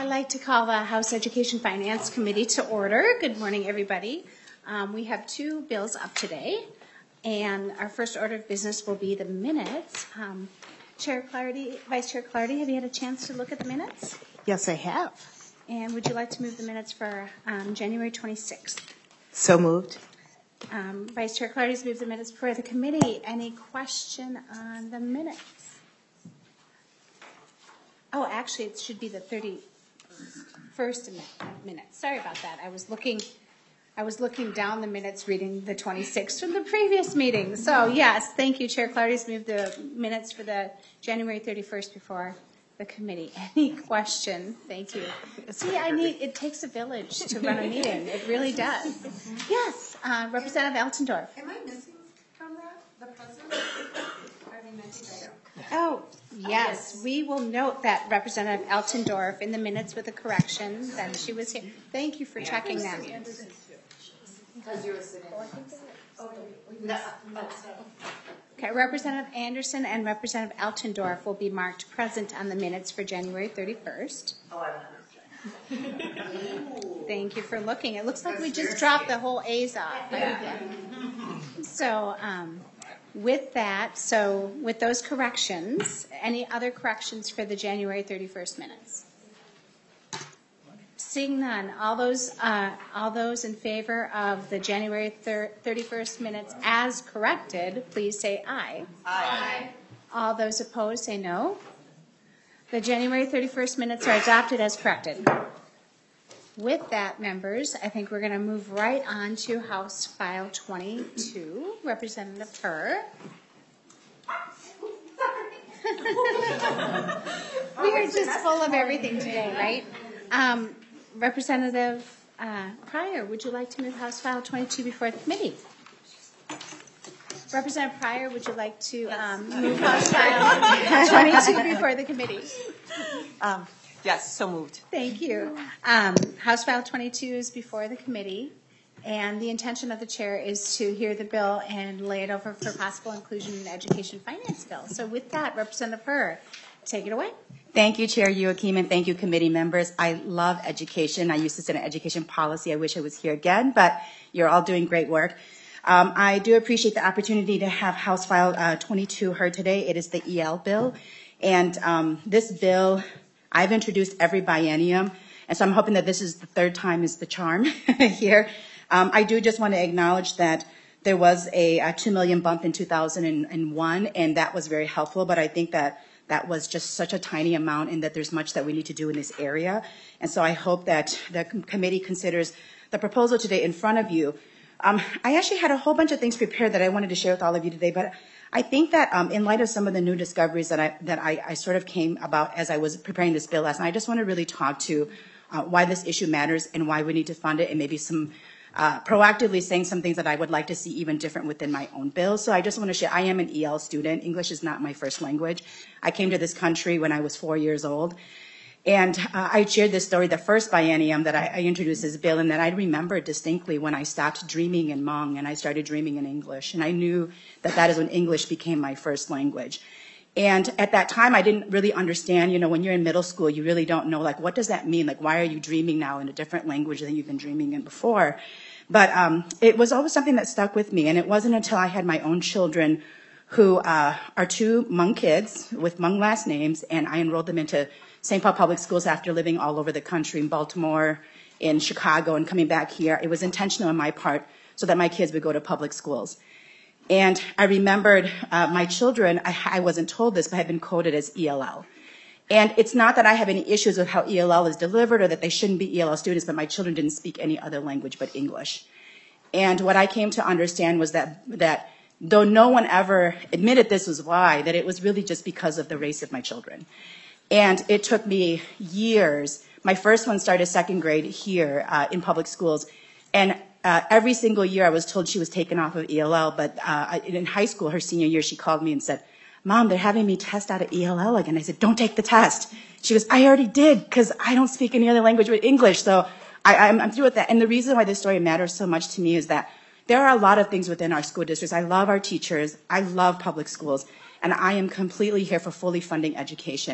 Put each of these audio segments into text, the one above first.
I'd like to call the House Education Finance Committee to order. Good morning, everybody. We have two bills up today, and our first order of business will be the minutes. Chair Clardy, Vice Chair Clardy, have you had a chance to look at the minutes? Yes, I have. And would you like to move the minutes for January 26th? So moved. Vice Chair Clardy's moved the minutes for the committee. Any question on the minutes? Oh, actually, it should be the 31st minutes. Sorry about that. I was looking down the minutes, reading the 26th from the previous meeting. So yes, thank you, Chair Clardy's moved the minutes for the January 31st before the committee. Any question? Thank you. See, it takes a village to run a meeting. It really does. Yes, Representative Altendorf. Am I missing from that, the president? I mean, I think I am. Oh, yes. We will note that Representative Altendorf in the minutes with a correction that she was here. Thank you for checking that. Because you were sitting. Okay, Representative Anderson and Representative Altendorf will be marked present on the minutes for January 31st. Oh, I understand. Thank you for looking. It looks like we just dropped the whole A's off. So, with that, with those corrections, any other corrections for the January 31st minutes? Seeing none, all those in favor of the January 31st minutes as corrected, please say aye. Aye. All those opposed say no. The January 31st minutes are adopted as corrected. With that, members, I think we're going to move right on to House File 22, Representative Purr. We are just full of everything today, right? Representative Pryor, would you like to move House File 22 before the committee? Representative Pryor, would you like to move House File 22 before the committee? Yes, so moved. Thank you. House File 22 is before the committee, and the intention of the chair is to hear the bill and lay it over for possible inclusion in the education finance bill. So with that, Representative Purr, take it away. Thank you, Chair Joachim, and thank you, committee members. I love education. I used to sit in education policy. I wish I was here again, but you're all doing great work. I do appreciate the opportunity to have House File 22 heard today. It is the EL bill, and this bill I've introduced every biennium, and so I'm hoping that this is the third time is the charm here. I do just want to acknowledge that there was a $2 million bump in 2001, and that was very helpful, but I think that was just such a tiny amount and that there's much that we need to do in this area. And so I hope that the committee considers the proposal today in front of you. I actually had a whole bunch of things prepared that I wanted to share with all of you today, but I think that in light of some of the new discoveries that I sort of came about as I was preparing this bill last night, I just want to really talk to why this issue matters and why we need to fund it, and maybe some proactively saying some things that I would like to see even different within my own bill. So I just want to share, I am an EL student. English is not my first language. I came to this country when I was 4 years old. And I shared this story the first biennium that I introduced this bill, and that I remember distinctly when I stopped dreaming in Hmong and I started dreaming in English. And I knew that is when English became my first language. And at that time, I didn't really understand, when you're in middle school, you really don't know, what does that mean? Why are you dreaming now in a different language than you've been dreaming in before? But it was always something that stuck with me. And it wasn't until I had my own children who are two Hmong kids with Hmong last names, and I enrolled them into St. Paul Public Schools after living all over the country, in Baltimore, in Chicago, and coming back here. It was intentional on my part so that my kids would go to public schools. And I remembered my children, I wasn't told this, but had been coded as ELL. And it's not that I have any issues with how ELL is delivered or that they shouldn't be ELL students, but my children didn't speak any other language but English. And what I came to understand was that though no one ever admitted this was why, that it was really just because of the race of my children. And it took me years. My first one started second grade here in public schools. And every single year I was told she was taken off of ELL. But in high school, her senior year, she called me and said, "Mom, they're having me test out of ELL again." I said, "Don't take the test." She goes, "I already did because I don't speak any other language but English. So I'm through with that." And the reason why this story matters so much to me is that there are a lot of things within our school districts. I love our teachers. I love public schools. And I am completely here for fully funding education.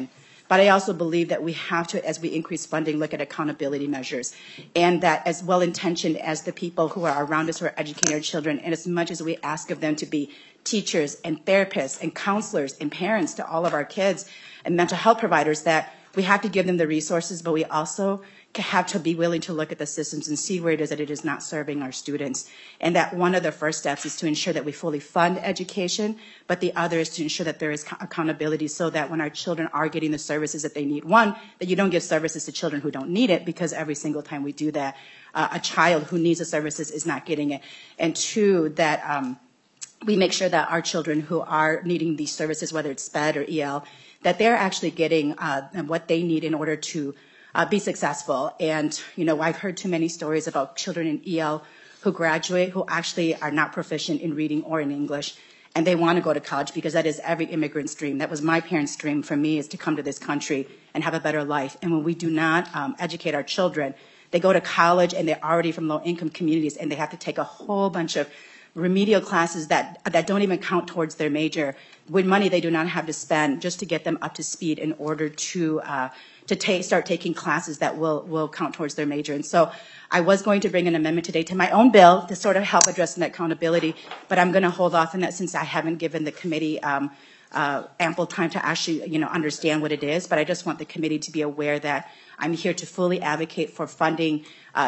But I also believe that we have to, as we increase funding, look at accountability measures. And that as well-intentioned as the people who are around us who are educating our children, and as much as we ask of them to be teachers and therapists and counselors and parents to all of our kids and mental health providers, that we have to give them the resources, but we also have to be willing to look at the systems and see where it is that it is not serving our students. And that one of the first steps is to ensure that we fully fund education, but the other is to ensure that there is accountability so that when our children are getting the services that they need, one, that you don't give services to children who don't need it, because every single time we do that, a child who needs the services is not getting it. And two, that we make sure that our children who are needing these services, whether it's SPED or EL, that they're actually getting what they need in order to be successful. And, you know, I've heard too many stories about children in EL who graduate who actually are not proficient in reading or in English, and they want to go to college because that is every immigrant's dream. That was my parents' dream for me, is to come to this country and have a better life. And when we do not educate our children, they go to college and they're already from low-income communities, and they have to take a whole bunch of remedial classes that don't even count towards their major, with money they do not have to spend just to get them up to speed in order to start taking classes that will count towards their major. And so I was going to bring an amendment today to my own bill to sort of help address that accountability, but I'm going to hold off on that since I haven't given the committee ample time to actually, you know, understand what it is. But I just want the committee to be aware that I'm here to fully advocate for funding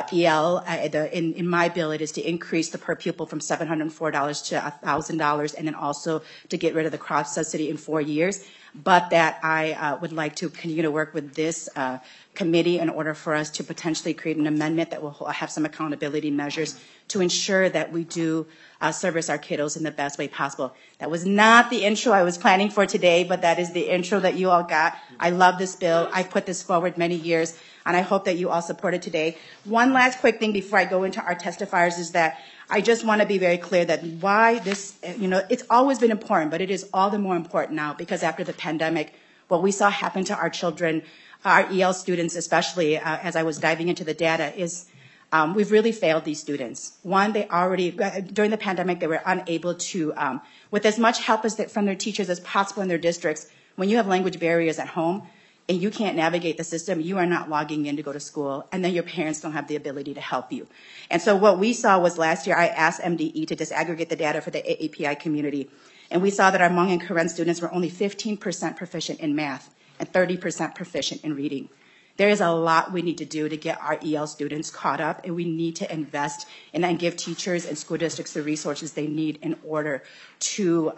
EL. In my bill, it is to increase the per pupil from $704 to $1,000, and then also to get rid of the cross subsidy in 4 years. But that I would like to continue to work with this committee in order for us to potentially create an amendment that will have some accountability measures to ensure that we do service our kiddos in the best way possible. That was not the intro I was planning for today, but that is the intro that you all got. I love this bill. I put this forward many years, and I hope that you all support it today. One last quick thing before I go into our testifiers is that I just want to be very clear that why this, you know, it's always been important, but it is all the more important now because after the pandemic, what we saw happen to our children, our EL students especially, as I was diving into the data, is we've really failed these students. One, they already, during the pandemic, they were unable to, with as much help from their teachers as possible in their districts, when you have language barriers at home, and you can't navigate the system, you are not logging in to go to school, and then your parents don't have the ability to help you. And so what we saw was last year, I asked MDE to disaggregate the data for the AAPI community, and we saw that our Hmong and Karen students were only 15% proficient in math and 30% proficient in reading. There is a lot we need to do to get our EL students caught up, and we need to invest and give teachers and school districts the resources they need in order to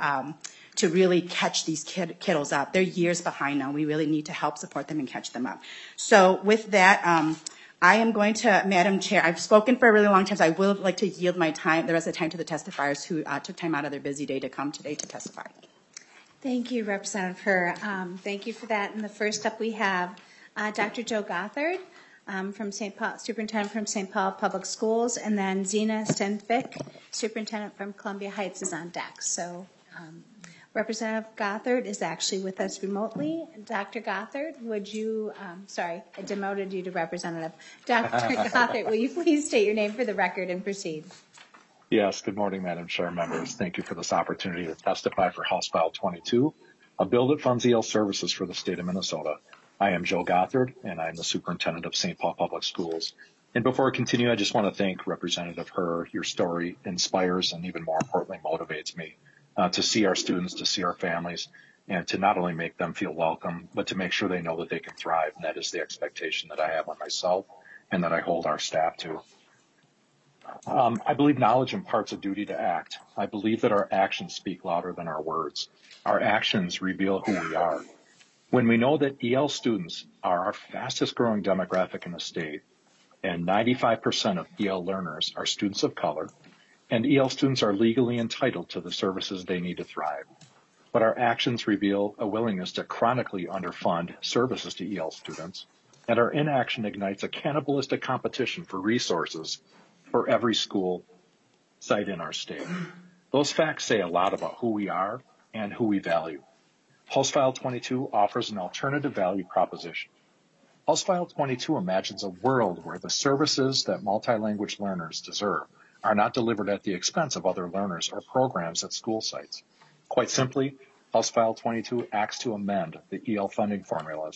really catch these kiddos up. They're years behind now. We really need to help support them and catch them up. So with that, I am going to, Madam Chair, I've spoken for a really long time, so I would like to yield my time, the rest of the time, to the testifiers who took time out of their busy day to come today to testify. Thank you, Representative Herr. Thank you for that. And the first up we have Dr. Joe Gothard from St. Paul, Superintendent from St. Paul Public Schools, and then Zena Stenvik, Superintendent from Columbia Heights, is on deck. So Representative Gothard is actually with us remotely. Dr. Gothard, would you, sorry, I demoted you to Representative. Dr. Gothard, will you please state your name for the record and proceed? Yes, good morning, Madam Chair, members. Thank you for this opportunity to testify for House File 22, a bill that funds EL services for the state of Minnesota. I am Joe Gothard, and I'm the Superintendent of St. Paul Public Schools. And before I continue, I just want to thank Representative Herr. Your story inspires and even more importantly motivates me to see our students, to see our families, and to not only make them feel welcome, but to make sure they know that they can thrive. And that is the expectation that I have on myself and that I hold our staff to. I believe knowledge imparts a duty to act. I believe that our actions speak louder than our words. Our actions reveal who we are. When we know that EL students are our fastest growing demographic in the state, and 95% of EL learners are students of color, and EL students are legally entitled to the services they need to thrive. But our actions reveal a willingness to chronically underfund services to EL students, and our inaction ignites a cannibalistic competition for resources for every school site in our state. Those facts say a lot about who we are and who we value. House File 22 offers an alternative value proposition. House File 22 imagines a world where the services that multilanguage learners deserve are not delivered at the expense of other learners or programs at school sites. Quite simply, House File 22 acts to amend the EL funding formulas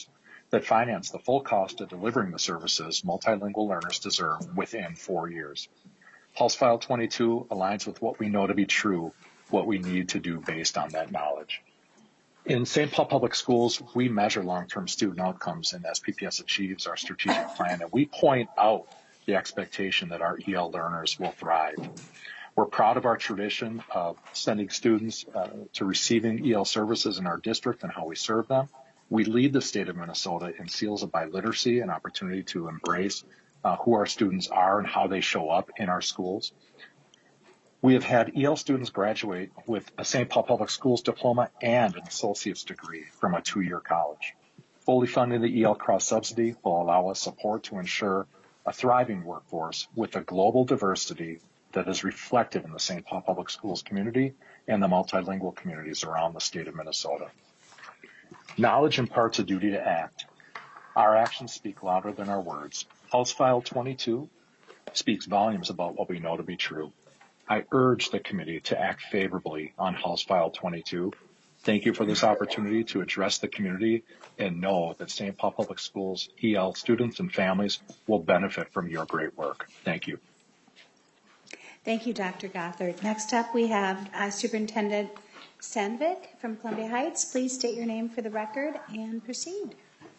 that finance the full cost of delivering the services multilingual learners deserve within 4 years. House File 22 aligns with what we know to be true, what we need to do based on that knowledge. In St. Paul Public Schools, we measure long-term student outcomes, and SPPS achieves our strategic plan, and we point out the expectation that our EL learners will thrive. We're proud of our tradition of sending students to receiving EL services in our district and how we serve them. We lead the state of Minnesota in seals of biliteracy and opportunity to embrace who our students are and how they show up in our schools. We have had EL students graduate with a St. Paul Public Schools diploma and an associate's degree from a 2-year college. Fully funding the EL cross-subsidy will allow us support to ensure a thriving workforce with a global diversity that is reflected in the St. Paul Public Schools community and the multilingual communities around the state of Minnesota. Knowledge imparts a duty to act. Our actions speak louder than our words. House File 22 speaks volumes about what we know to be true. I urge the committee to act favorably on House File 22. Thank you for this opportunity to address the community and know that St. Paul Public Schools EL students and families will benefit from your great work. Thank you. Thank you, Dr. Gothard. Next up, we have Superintendent Stenvik from Columbia Heights. Please state your name for the record and proceed.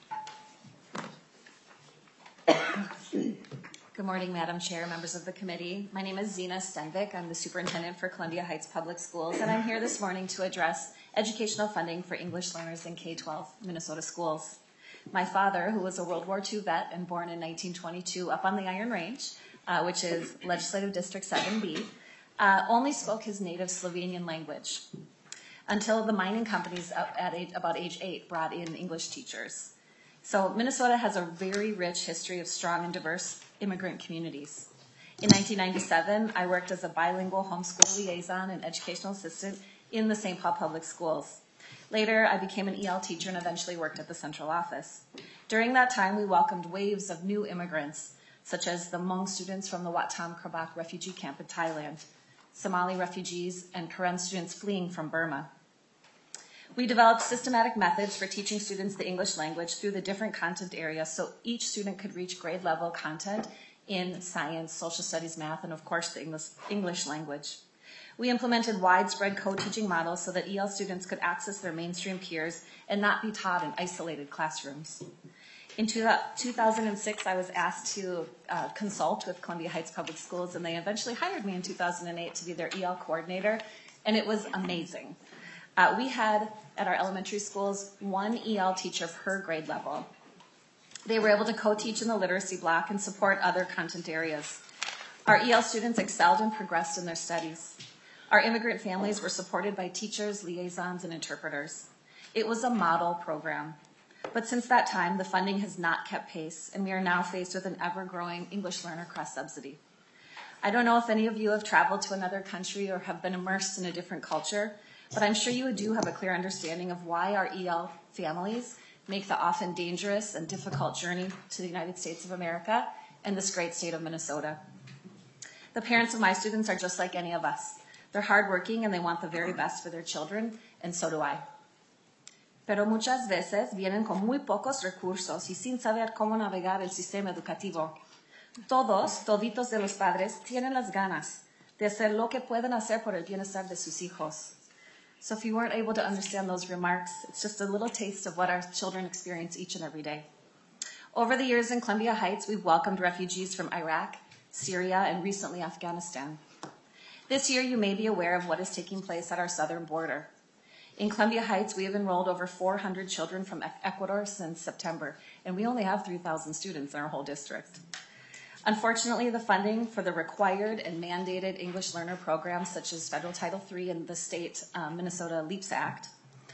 Good morning, Madam Chair, members of the committee. My name is Zena Stenvik. I'm the superintendent for Columbia Heights Public Schools, and I'm here this morning to address educational funding for English learners in K-12 Minnesota schools. My father, who was a World War II vet and born in 1922 up on the Iron Range, which is Legislative District 7B, only spoke his native Slovenian language until the mining companies at about age 8 brought in English teachers. So Minnesota has a very rich history of strong and diverse immigrant communities. In 1997, I worked as a bilingual homeschool liaison and educational assistant in the St. Paul Public Schools. Later, I became an EL teacher and eventually worked at the central office. During that time, we welcomed waves of new immigrants, such as the Hmong students from the Wat Tam Krabak refugee camp in Thailand, Somali refugees, and Karen students fleeing from Burma. We developed systematic methods for teaching students the English language through the different content areas so each student could reach grade level content in science, social studies, math, and of course the English language. We implemented widespread co-teaching models so that EL students could access their mainstream peers and not be taught in isolated classrooms. In 2006, I was asked to consult with Columbia Heights Public Schools, and they eventually hired me in 2008 to be their EL coordinator, and it was amazing. We had, at our elementary schools, 1 EL teacher per grade level. They were able to co-teach in the literacy block and support other content areas. Our EL students excelled and progressed in their studies. Our immigrant families were supported by teachers, liaisons, and interpreters. It was a model program. But since that time, the funding has not kept pace, and we are now faced with an ever-growing English learner cross-subsidy. I don't know if any of you have traveled to another country or have been immersed in a different culture, but I'm sure you do have a clear understanding of why our EL families make the often dangerous and difficult journey to the United States of America and this great state of Minnesota. The parents of my students are just like any of us. They're hardworking and they want the very best for their children, and so do I. Pero muchas veces vienen con muy pocos recursos y sin saber cómo navegar el sistema educativo. Toditos de los padres tienen las ganas de hacer lo que pueden hacer por el bienestar de sus hijos. So if you weren't able to understand those remarks, it's just a little taste of what our children experience each and every day. Over the years in Columbia Heights, we've welcomed refugees from Iraq, Syria, and recently Afghanistan. This year, you may be aware of what is taking place at our southern border. In Columbia Heights, we have enrolled over 400 children from Ecuador since September, and we only have 3,000 students in our whole district. Unfortunately, the funding for the required and mandated English learner programs, such as Federal Title III and the state Minnesota LEAPS Act,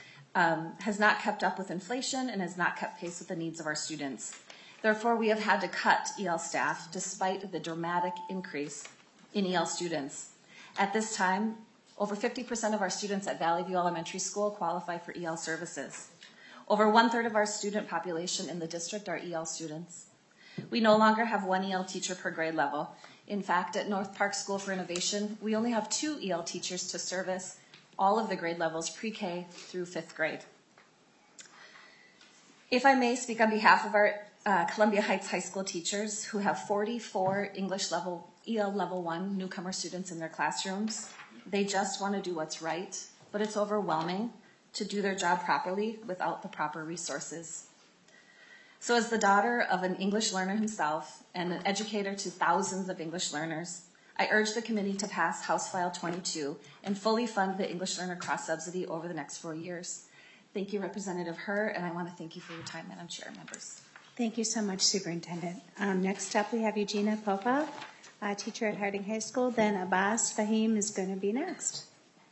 has not kept up with inflation and has not kept pace with the needs of our students. Therefore, we have had to cut EL staff despite the dramatic increase in EL students. At this time, over 50% of our students at Valley View Elementary School qualify for EL services. Over 1/3 of our student population in the district are EL students. We no longer have 1 EL teacher per grade level. In fact, at North Park School for Innovation, we only have 2 EL teachers to service all of the grade levels pre-K through 5th grade. If I may speak on behalf of our Columbia Heights High School teachers who have 44 EL Level 1 newcomer students in their classrooms, they just want to do what's right, but it's overwhelming to do their job properly without the proper resources. So as the daughter of an English learner himself and an educator to thousands of English learners, I urge the committee to pass House File 22 and fully fund the English learner cross-subsidy over the next 4 years. Thank you, Representative Herr, and I want to thank you for your time, Madam Chair and members. Thank you so much, Superintendent. Next up, we have Eugenia Popa, a teacher at Harding High School. Then Abbas Fahim is going to be next.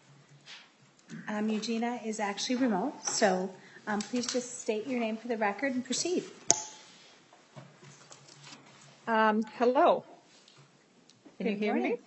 Eugenia is actually remote, so please just state your name for the record and proceed. Hello. Can you hear me?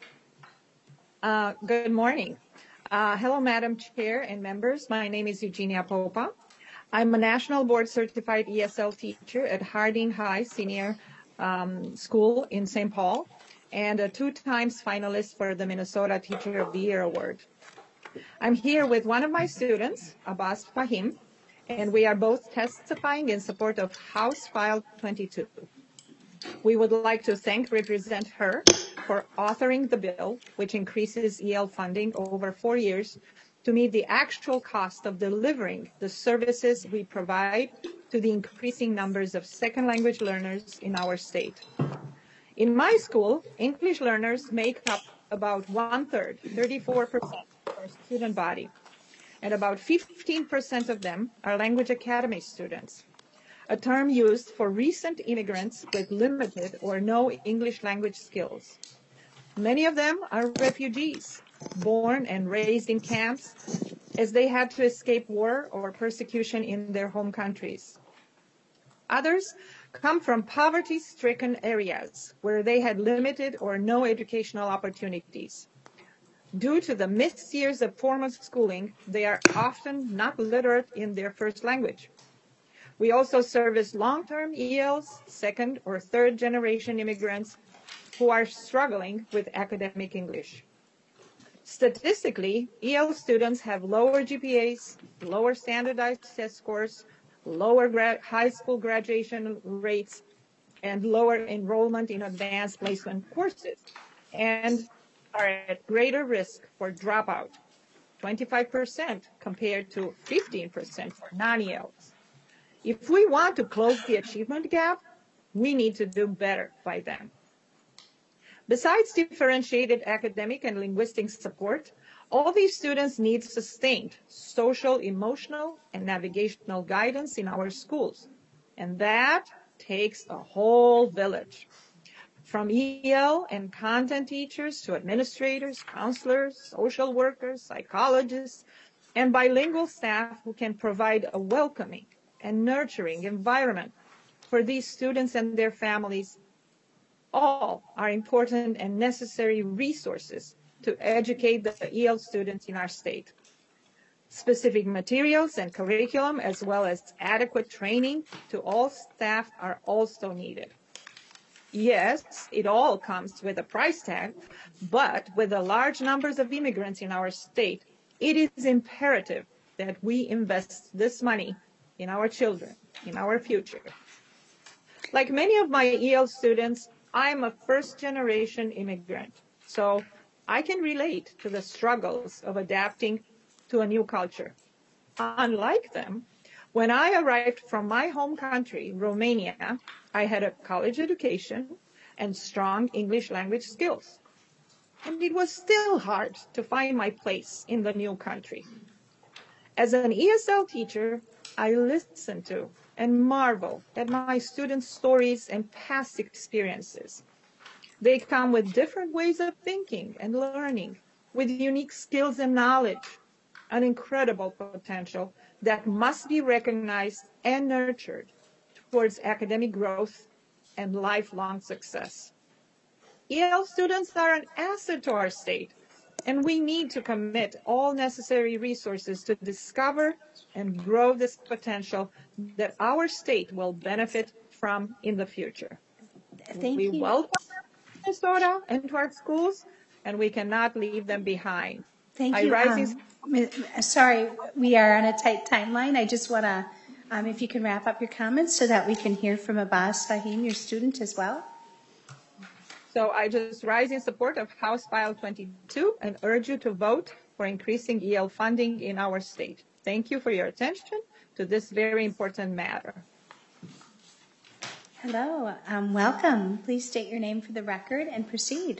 Good morning. Hello, Madam Chair and members. My name is Eugenia Popa. I'm a National Board Certified ESL teacher at Harding High Senior School in St. Paul and a 2 times finalist for the Minnesota Teacher of the Year Award. I'm here with one of my students, Abbas Fahim, and we are both testifying in support of House File 22. We would like to thank Representative Herr for authoring the bill, which increases EL funding over 4 years to meet the actual cost of delivering the services we provide to the increasing numbers of second language learners in our state. In my school, English learners make up about 1/3, 34% of our student body, and about 15% of them are language academy students, a term used for recent immigrants with limited or no English language skills. Many of them are refugees, born and raised in camps as they had to escape war or persecution in their home countries. Others come from poverty-stricken areas where they had limited or no educational opportunities. Due to the missed years of formal schooling, they are often not literate in their first language. We also service long-term ELs, second or third generation immigrants who are struggling with academic English. Statistically, EL students have lower GPAs, lower standardized test scores, lower high school graduation rates, and lower enrollment in advanced placement courses, and are at greater risk for dropout, 25% compared to 15% for non-ELs. If we want to close the achievement gap, we need to do better by them. Besides differentiated academic and linguistic support, all these students need sustained social, emotional, and navigational guidance in our schools. And that takes a whole village. From EL and content teachers to administrators, counselors, social workers, psychologists, and bilingual staff who can provide a welcoming and nurturing environment for these students and their families. All are important and necessary resources to educate the EL students in our state. Specific materials and curriculum, as well as adequate training to all staff, are also needed. Yes, it all comes with a price tag, but with the large numbers of immigrants in our state, it is imperative that we invest this money in our children, in our future. Like many of my EL students, I'm a first-generation immigrant, so I can relate to the struggles of adapting to a new culture. Unlike them, when I arrived from my home country, Romania, I had a college education and strong English language skills. And it was still hard to find my place in the new country. As an ESL teacher, I listen to and marvel at my students' stories and past experiences. They come with different ways of thinking and learning, with unique skills and knowledge, an incredible potential that must be recognized and nurtured towards academic growth and lifelong success. EL students are an asset to our state, and we need to commit all necessary resources to discover and grow this potential that our state will benefit from in the future. Thank you. We welcome Minnesota into our schools, and we cannot leave them behind. Thank you. Sorry, we are on a tight timeline. I just want to If you can wrap up your comments so that we can hear from Abbas Fahim, your student, as well. So I just rise in support of House File 22 and urge you to vote for increasing EL funding in our state. Thank you for your attention to this very important matter. Hello, welcome. Please state your name for the record and proceed.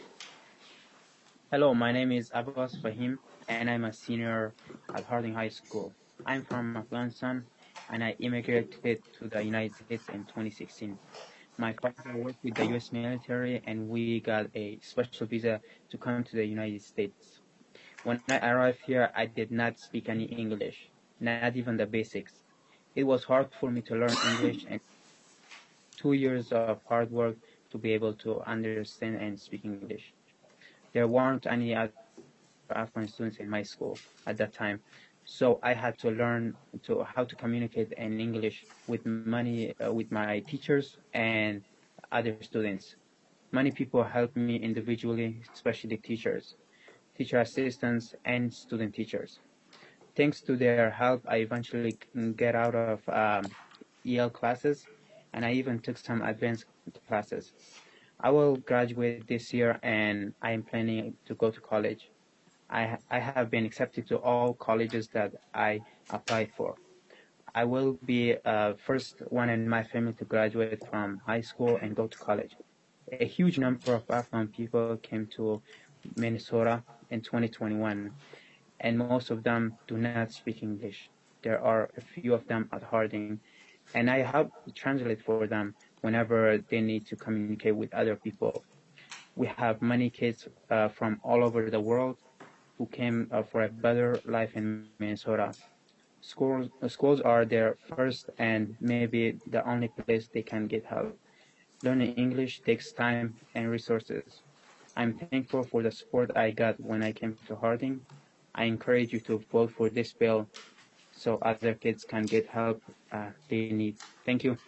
Hello, my name is Abbas Fahim, and I'm a senior at Harding High School. I'm from Afghanistan, and I immigrated to the United States in 2016. My father worked with the U.S. military, and we got a special visa to come to the United States. When I arrived here, I did not speak any English, not even the basics. It was hard for me to learn English, and 2 years of hard work to be able to understand and speak English. There weren't any other Afghan students in my school at that time, so I had to learn how to communicate in English with my teachers and other students. Many people helped me individually, especially teachers, teacher assistants, and student teachers. Thanks to their help, I eventually get out of EL classes, and I even took some advanced classes. I will graduate this year, and I am planning to go to college. I have been accepted to all colleges that I applied for. I will be first one in my family to graduate from high school and go to college. A huge number of Afghan people came to Minnesota in 2021, and most of them do not speak English. There are a few of them at Harding, and I help translate for them whenever they need to communicate with other people. We have many kids from all over the world who came for a better life in Minnesota. Schools are their first and maybe the only place they can get help. Learning English takes time and resources. I'm thankful for the support I got when I came to Harding. I encourage you to vote for this bill so other kids can get help they need. Thank you.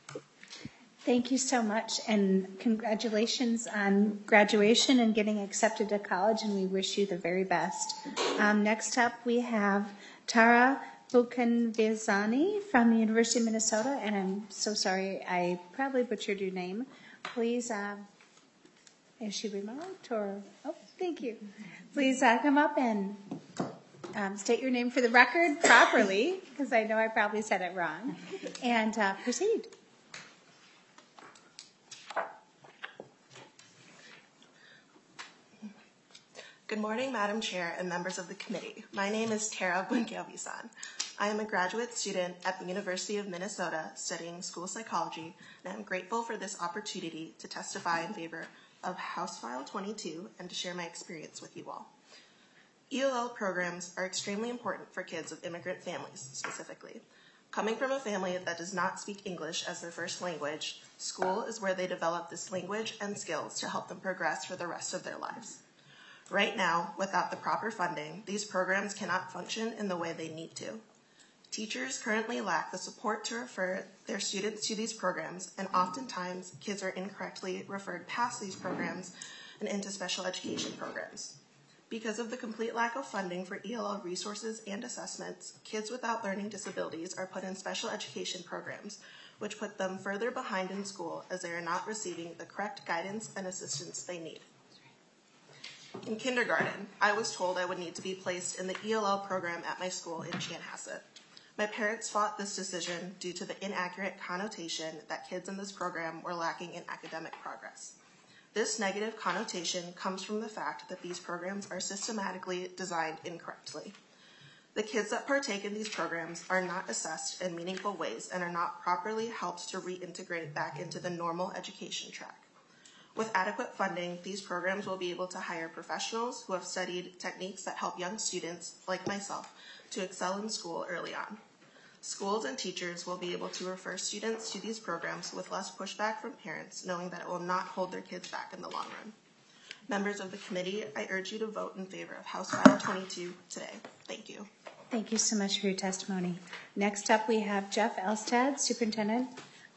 Thank you so much, and congratulations on graduation and getting accepted to college, and we wish you the very best. Next up, we have Tara Bukanvizani from the University of Minnesota, and I'm so sorry, I probably butchered your name. Please, is she remote or, oh, thank you. Please come up and state your name for the record properly, because I know I probably said it wrong, and proceed. Good morning, Madam Chair and members of the committee. My name is Tara Bunkelvisan. I am a graduate student at the University of Minnesota studying school psychology, and I'm grateful for this opportunity to testify in favor of House File 22 and to share my experience with you all. ELL programs are extremely important for kids of immigrant families specifically. Coming from a family that does not speak English as their first language, school is where they develop this language and skills to help them progress for the rest of their lives. Right now, without the proper funding, these programs cannot function in the way they need to. Teachers currently lack the support to refer their students to these programs, and oftentimes kids are incorrectly referred past these programs and into special education programs. Because of the complete lack of funding for ELL resources and assessments, kids without learning disabilities are put in special education programs, which put them further behind in school as they are not receiving the correct guidance and assistance they need. In kindergarten, I was told I would need to be placed in the ELL program at my school in Chanhassen. My parents fought this decision due to the inaccurate connotation that kids in this program were lacking in academic progress. This negative connotation comes from the fact that these programs are systematically designed incorrectly. The kids that partake in these programs are not assessed in meaningful ways and are not properly helped to reintegrate back into the normal education track. With adequate funding, these programs will be able to hire professionals who have studied techniques that help young students, like myself, to excel in school early on. Schools and teachers will be able to refer students to these programs with less pushback from parents, knowing that it will not hold their kids back in the long run. Members of the committee, I urge you to vote in favor of House File 22 today. Thank you. Thank you so much for your testimony. Next up, we have Jeff Elstad, Superintendent,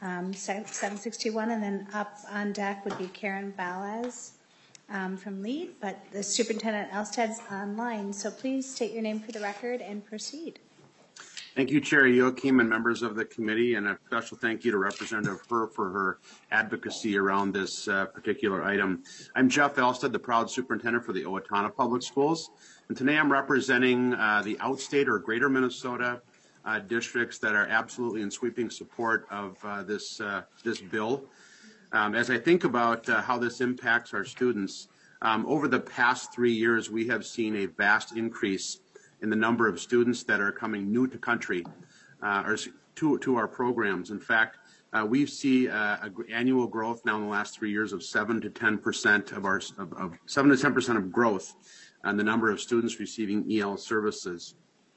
761, and then up on deck would be Karen Balaz from LEAD, but the Superintendent Elstad's online, so please state your name for the record and proceed. Thank you, Chair Joachim and members of the committee, and a special thank you to Representative Herr for her advocacy around this particular item. I'm Jeff Elstead, the proud superintendent for the Owatonna Public Schools, and today I'm representing the outstate or Greater Minnesota districts that are absolutely in sweeping support of this bill. As I think about how this impacts our students, over the past 3 years, we have seen a vast increase in the number of students that are coming new to country or to our programs. In fact, we see annual growth now in the last 3 years of 7 to 10% of 7 to 10% of growth on the number of students receiving EL services.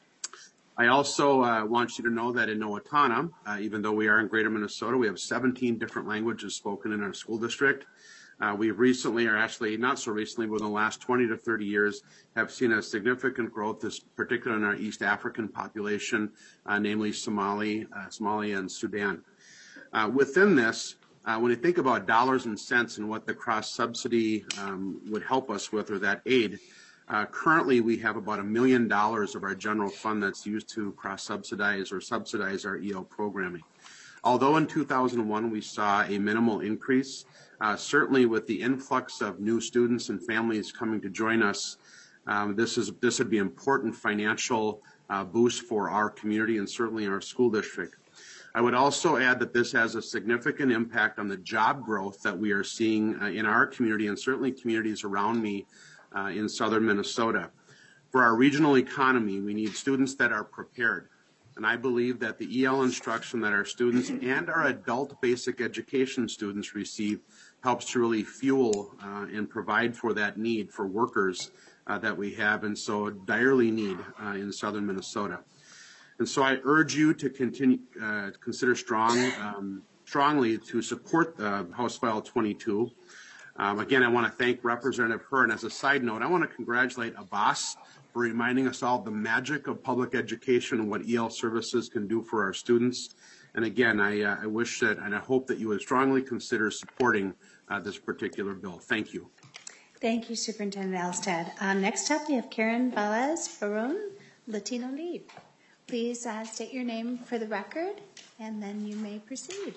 I also want you to know that in Owatonna, even though we are in Greater Minnesota, we have 17 different languages spoken in our school district. We recently, or actually not so recently, but in the last 20 to 30 years, have seen a significant growth, particularly in our East African population, namely Somalia and Sudan. Within this, when you think about dollars and cents and what the cross-subsidy would help us with, or that aid, currently we have about $1 million of our general fund that's used to cross-subsidize or subsidize our EL programming. Although in 2001 we saw a minimal increase, certainly with the influx of new students and families coming to join us, this would be an important financial boost for our community and certainly our school district. I would also add that this has a significant impact on the job growth that we are seeing in our community and certainly communities around me in southern Minnesota. For our regional economy, we need students that are prepared. And I believe that the EL instruction that our students and our adult basic education students receive helps to really fuel and provide for that need for workers that we have and so direly need in southern Minnesota. And so I urge you to consider strongly to support House File 22. Again, I want to thank Representative Herr, and as a side note, I want to congratulate Abbas for reminding us all of the magic of public education and what EL services can do for our students. And again, I wish that and I hope that you would strongly consider supporting this particular bill. Thank you. Thank you, Superintendent Elstead. Next up, we have Karen Velez-Barron, Latino Lead. Please state your name for the record, and then you may proceed.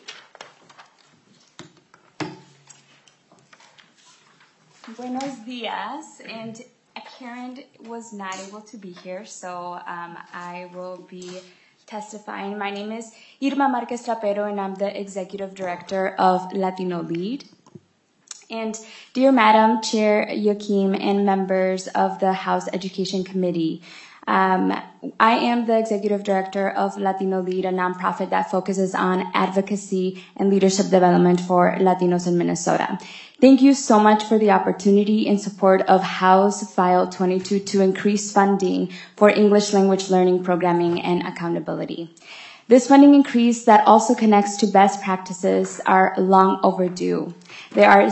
Buenos dias, and Karen was not able to be here, so I will be testifying. My name is Irma Marquez Trapero, and I'm the Executive Director of Latino Lead. And dear Madam Chair Joachim and members of the House Education Committee, I am the Executive Director of Latino Lead, a nonprofit that focuses on advocacy and leadership development for Latinos in Minnesota. Thank you so much for the opportunity in support of House File 22 to increase funding for English language learning programming and accountability. This funding increase that also connects to best practices are long overdue. There are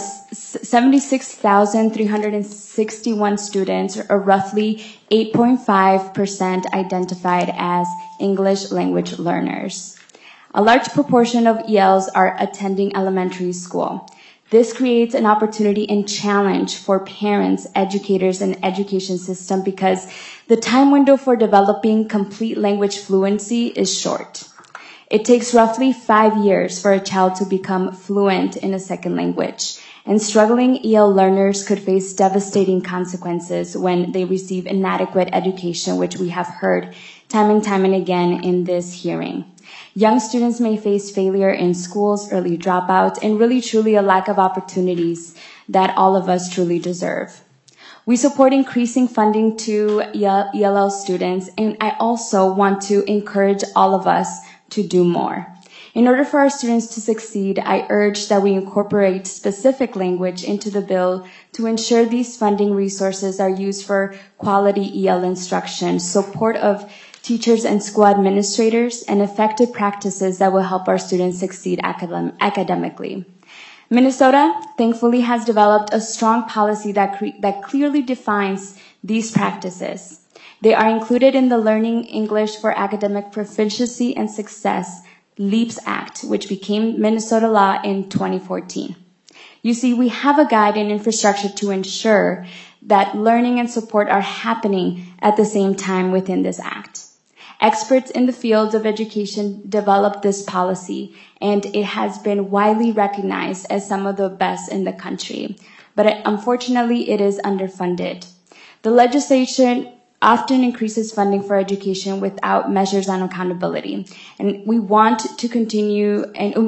76,361 students, or roughly 8.5% identified as English language learners. A large proportion of ELs are attending elementary school. This creates an opportunity and challenge for parents, educators, and education system because the time window for developing complete language fluency is short. It takes roughly 5 years for a child to become fluent in a second language, and struggling EL learners could face devastating consequences when they receive inadequate education, which we have heard time and time and again in this hearing. Young students may face failure in schools, early dropouts, and really truly a lack of opportunities that all of us truly deserve. We support increasing funding to ELL students, and I also want to encourage all of us to do more. In order for our students to succeed, I urge that we incorporate specific language into the bill to ensure these funding resources are used for quality EL instruction, support of teachers and school administrators, and effective practices that will help our students succeed academically. Minnesota, thankfully, has developed a strong policy that clearly defines these practices. They are included in the Learning English for Academic Proficiency and Success LEAPS Act, which became Minnesota law in 2014. You see, we have a guide and infrastructure to ensure that learning and support are happening at the same time within this act. Experts in the fields of education developed this policy, and it has been widely recognized as some of the best in the country. But unfortunately, it is underfunded. The legislation often increases funding for education without measures on accountability, and we continue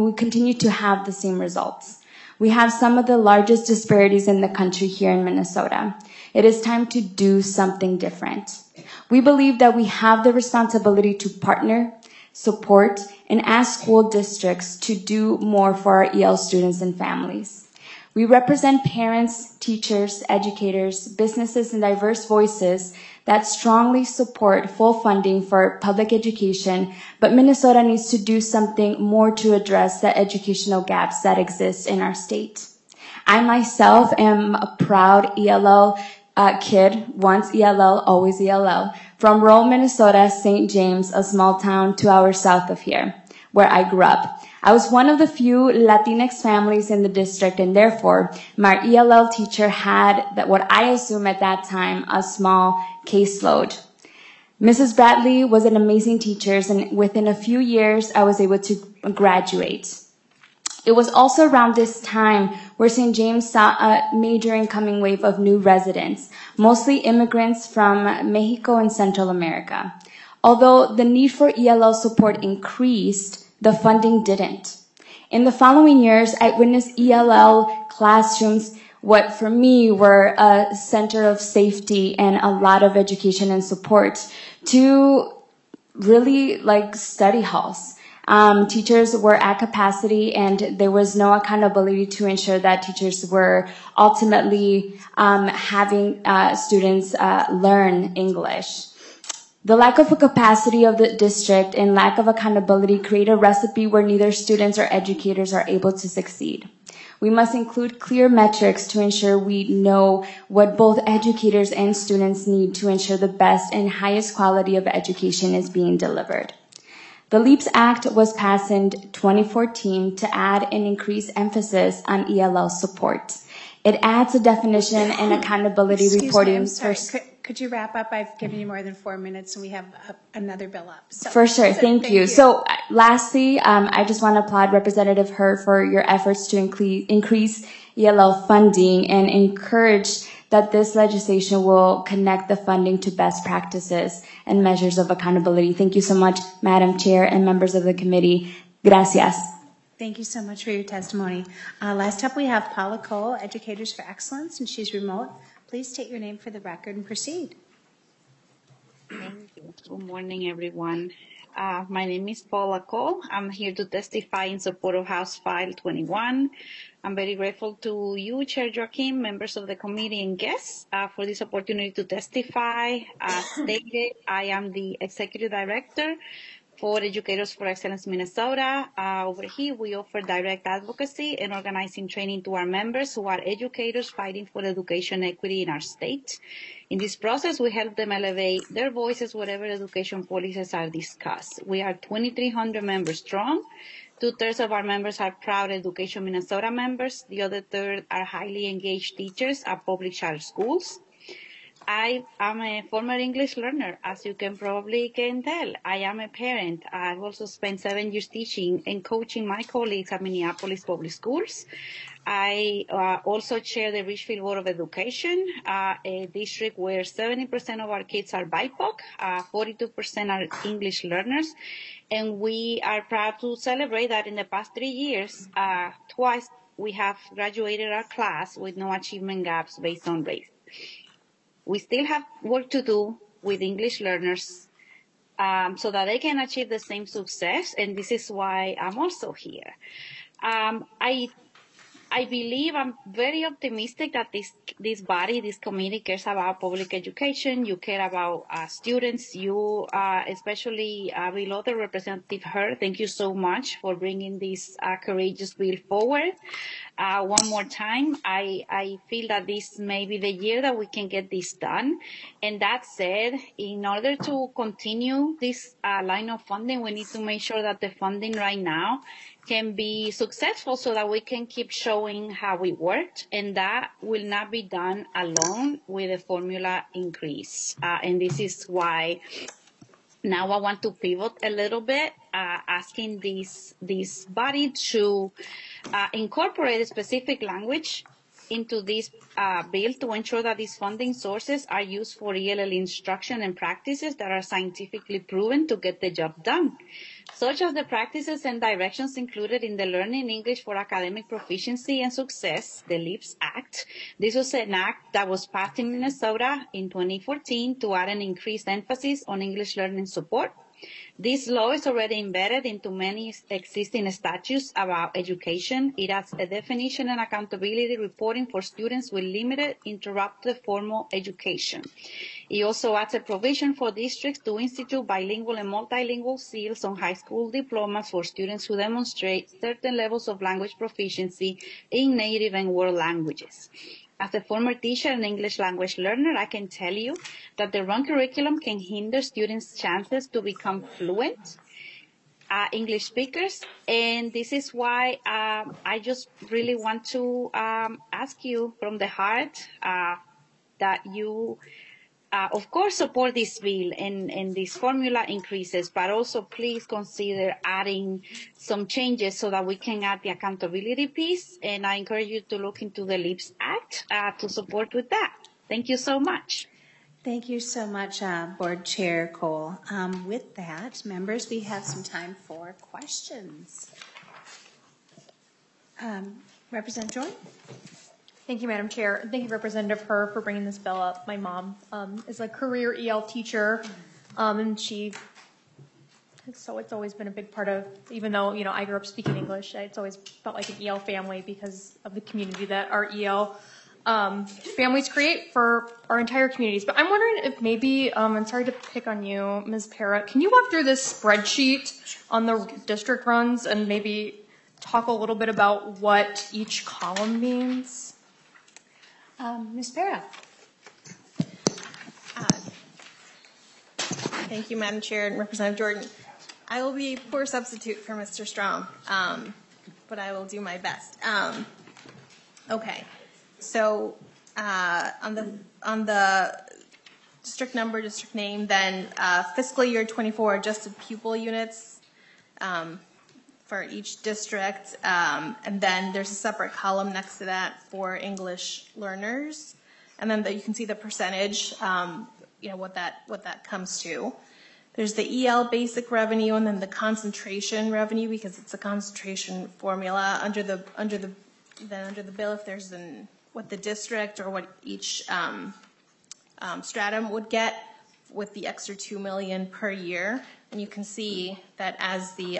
to have the same results. We have some of the largest disparities in the country here in Minnesota. It is time to do something different. We believe that we have the responsibility to partner, support, and ask school districts to do more for our EL students and families. We represent parents, teachers, educators, businesses, and diverse voices that strongly support full funding for public education, but Minnesota needs to do something more to address the educational gaps that exist in our state. I myself am a proud ELL kid, once ELL, always ELL, from rural Minnesota, St. James, a small town 2 hours south of here, where I grew up. I was one of the few Latinx families in the district, and therefore, my ELL teacher had what I assume at that time, a small caseload. Mrs. Bradley was an amazing teacher, and within a few years, I was able to graduate. It was also around this time where St. James saw a major incoming wave of new residents, mostly immigrants from Mexico and Central America. Although the need for ELL support increased, the funding didn't. In the following years, I witnessed ELL classrooms, what for me were a center of safety and a lot of education and support, to really like study halls. Teachers were at capacity, and there was no accountability to ensure that teachers were ultimately having students learn English. The lack of a capacity of the district and lack of accountability create a recipe where neither students or educators are able to succeed. We must include clear metrics to ensure we know what both educators and students need to ensure the best and highest quality of education is being delivered. The LEAPS Act was passed in 2014 to add and increase emphasis on ELL support. It adds a definition and accountability reporting. Could you wrap up? I've given you more than 4 minutes, and we have another bill up. So, for sure. Thank you. So lastly, I just want to applaud Representative Hurd for your efforts to increase ELL funding and encourage that this legislation will connect the funding to best practices and measures of accountability. Thank you so much, Madam Chair and members of the committee. Gracias. Thank you so much for your testimony. Last up, we have Paula Cole, Educators for Excellence, and she's remote. Please state your name for the record and proceed. Thank you. Good morning, everyone. My name is Paula Cole. I'm here to testify in support of House File 21. I'm very grateful to you, Chair Joachim, members of the committee, and guests for this opportunity to testify. As stated, I am the Executive Director for Educators for Excellence Minnesota. Over here, we offer direct advocacy and organizing training to our members who are educators fighting for education equity in our state. In this process, we help them elevate their voices wherever education policies are discussed. We are 2,300 members strong. 2/3 of our members are proud Education Minnesota members. The other third are highly engaged teachers at public charter schools. I am a former English learner, as you can probably tell. I am a parent. I've also spent 7 years teaching and coaching my colleagues at Minneapolis Public Schools. I also chair the Richfield Board of Education, a district where 70% of our kids are BIPOC, 42% are English learners, and we are proud to celebrate that in the past 3 years, twice we have graduated our class with no achievement gaps based on race. We still have work to do with English learners so that they can achieve the same success, and this is why I'm also here. I believe I'm very optimistic that this body, this committee cares about public education. You care about students. You, especially below the Representative Hurd, thank you so much for bringing this courageous bill forward. One more time, I feel that this may be the year that we can get this done. And that said, in order to continue this line of funding, we need to make sure that the funding right now can be successful so that we can keep showing how it worked. And that will not be done alone with a formula increase. And this is why Now I want to pivot a little bit, asking this body to incorporate specific language into this bill to ensure that these funding sources are used for ELL instruction and practices that are scientifically proven to get the job done, such as the practices and directions included in the Learning English for Academic Proficiency and Success, the LEAPS Act. This was an act that was passed in Minnesota in 2014 to add an increased emphasis on English learning support. This law is already embedded into many existing statutes about education. It has a definition and accountability reporting for students with limited interrupted formal education. It also adds a provision for districts to institute bilingual and multilingual seals on high school diplomas for students who demonstrate certain levels of language proficiency in native and world languages. As a former teacher and English language learner, I can tell you that the wrong curriculum can hinder students' chances to become fluent English speakers. And this is why I just really want to ask you from the heart that you, of course, support this bill and this formula increases, but also please consider adding some changes so that we can add the accountability piece. And I encourage you to look into the LEAPS Act to support with that. Thank you so much. Thank you so much, Board Chair Cole. With that, members, we have some time for questions. Representative Jordan? Thank you, Madam Chair. And thank you, Representative Herr, for bringing this bill up. My mom is a career EL teacher, and so it's always been a big part of, even though, I grew up speaking English, it's always felt like an EL family because of the community that our EL families create for our entire communities. But I'm wondering if maybe, and sorry to pick on you, Ms. Parra, can you walk through this spreadsheet on the district runs and maybe talk a little bit about what each column means? Ms. Parra. Thank you, Madam Chair and Representative Jordan. I will be poor substitute for Mr. Strom, but I will do my best. Okay, so on the district number, district name, then fiscal year 24 adjusted pupil units for each district, and then there's a separate column next to that for English learners, and then you can see the percentage, what that comes to. There's the EL basic revenue, and then the concentration revenue, because it's a concentration formula under the bill. If there's what the district or what each stratum would get with the extra $2 million per year, and you can see that as the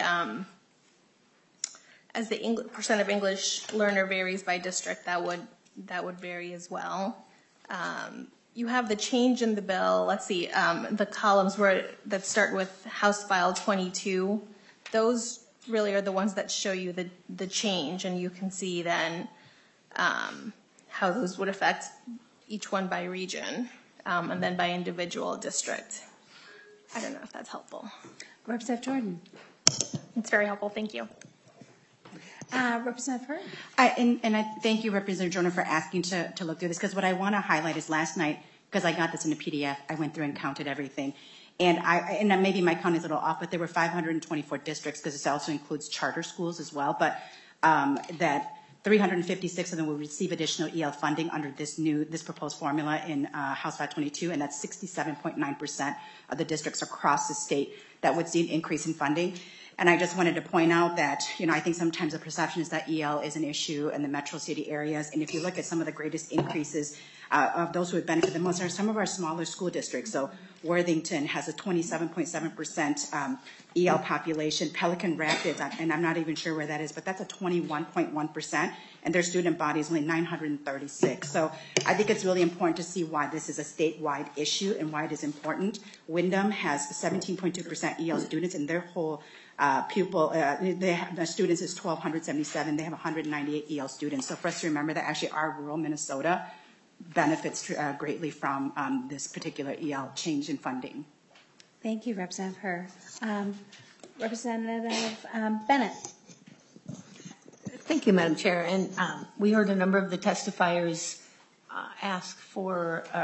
percent of English learner varies by district, that would vary as well. You have the change in the bill. Let's see, the columns that start with House File 22. Those really are the ones that show you the change, and you can see then how those would affect each one by region, and then by individual district. I don't know if that's helpful. Representative Jordan. It's very helpful. Thank you. Representative Herr. I thank you, Representative Jordan, for asking to look through this, because what I want to highlight is last night, because I got this in a PDF, I went through and counted everything. And maybe my count is a little off, but there were 524 districts, because this also includes charter schools as well, but that 356 of them will receive additional EL funding under this proposed formula in House File 22, and that's 67.9% of the districts across the state that would see an increase in funding. And I just wanted to point out that, I think sometimes the perception is that EL is an issue in the metro city areas. And if you look at some of the greatest increases of those who would benefit the most are some of our smaller school districts. So Worthington has a 27.7% EL population. Pelican Rapids, and I'm not even sure where that is, but that's a 21.1%. And their student body is only 936. So I think it's really important to see why this is a statewide issue and why it is important. Wyndham has 17.2% EL students, and their whole the students is 1,277. They have 198 EL students. So for us to remember that actually our rural Minnesota benefits greatly from this particular EL change in funding. Thank you, Representative Herr. Representative Bennett. Thank you, Madam Chair. And we heard a number of the testifiers ask for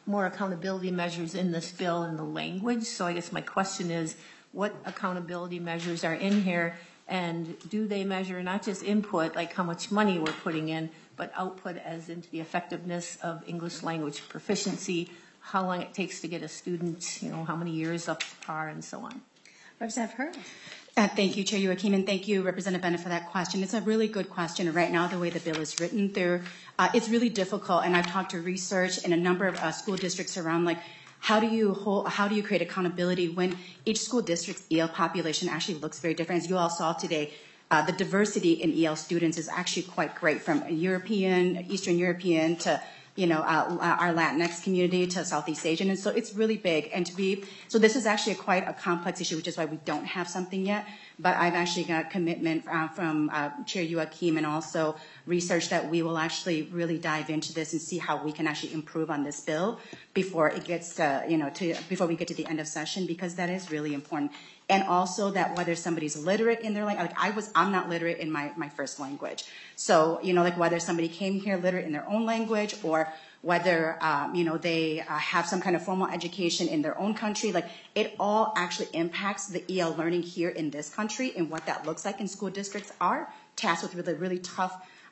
more accountability measures in this bill in the language. So I guess my question is, what accountability measures are in here? And do they measure not just input, like how much money we're putting in, but output as into the effectiveness of English language proficiency, how long it takes to get a student, how many years up to par, and so on? Representative Hur. Thank you, Chair Joachim, and thank you, Representative Bennett, for that question. It's a really good question. Right now, the way the bill is written, it's really difficult, and I've talked to research in a number of school districts around, like, how do you create accountability when each school district's EL population actually looks very different? As you all saw today, the diversity in EL students is actually quite great, from Eastern European to our Latinx community to Southeast Asian, and so it's really big. And so this is actually quite a complex issue, which is why we don't have something yet. But I've actually got commitment from Chair Joachim and also research that we will actually really dive into this and see how we can actually improve on this bill before it gets before we get to the end of session, because that is really important. And also that whether somebody's literate in their language, I'm not literate in my first language. So, like whether somebody came here literate in their own language, or whether, they have some kind of formal education in their own country, like it all actually impacts the EL learning here in this country and what that looks like. And school districts are tasked with really, really tough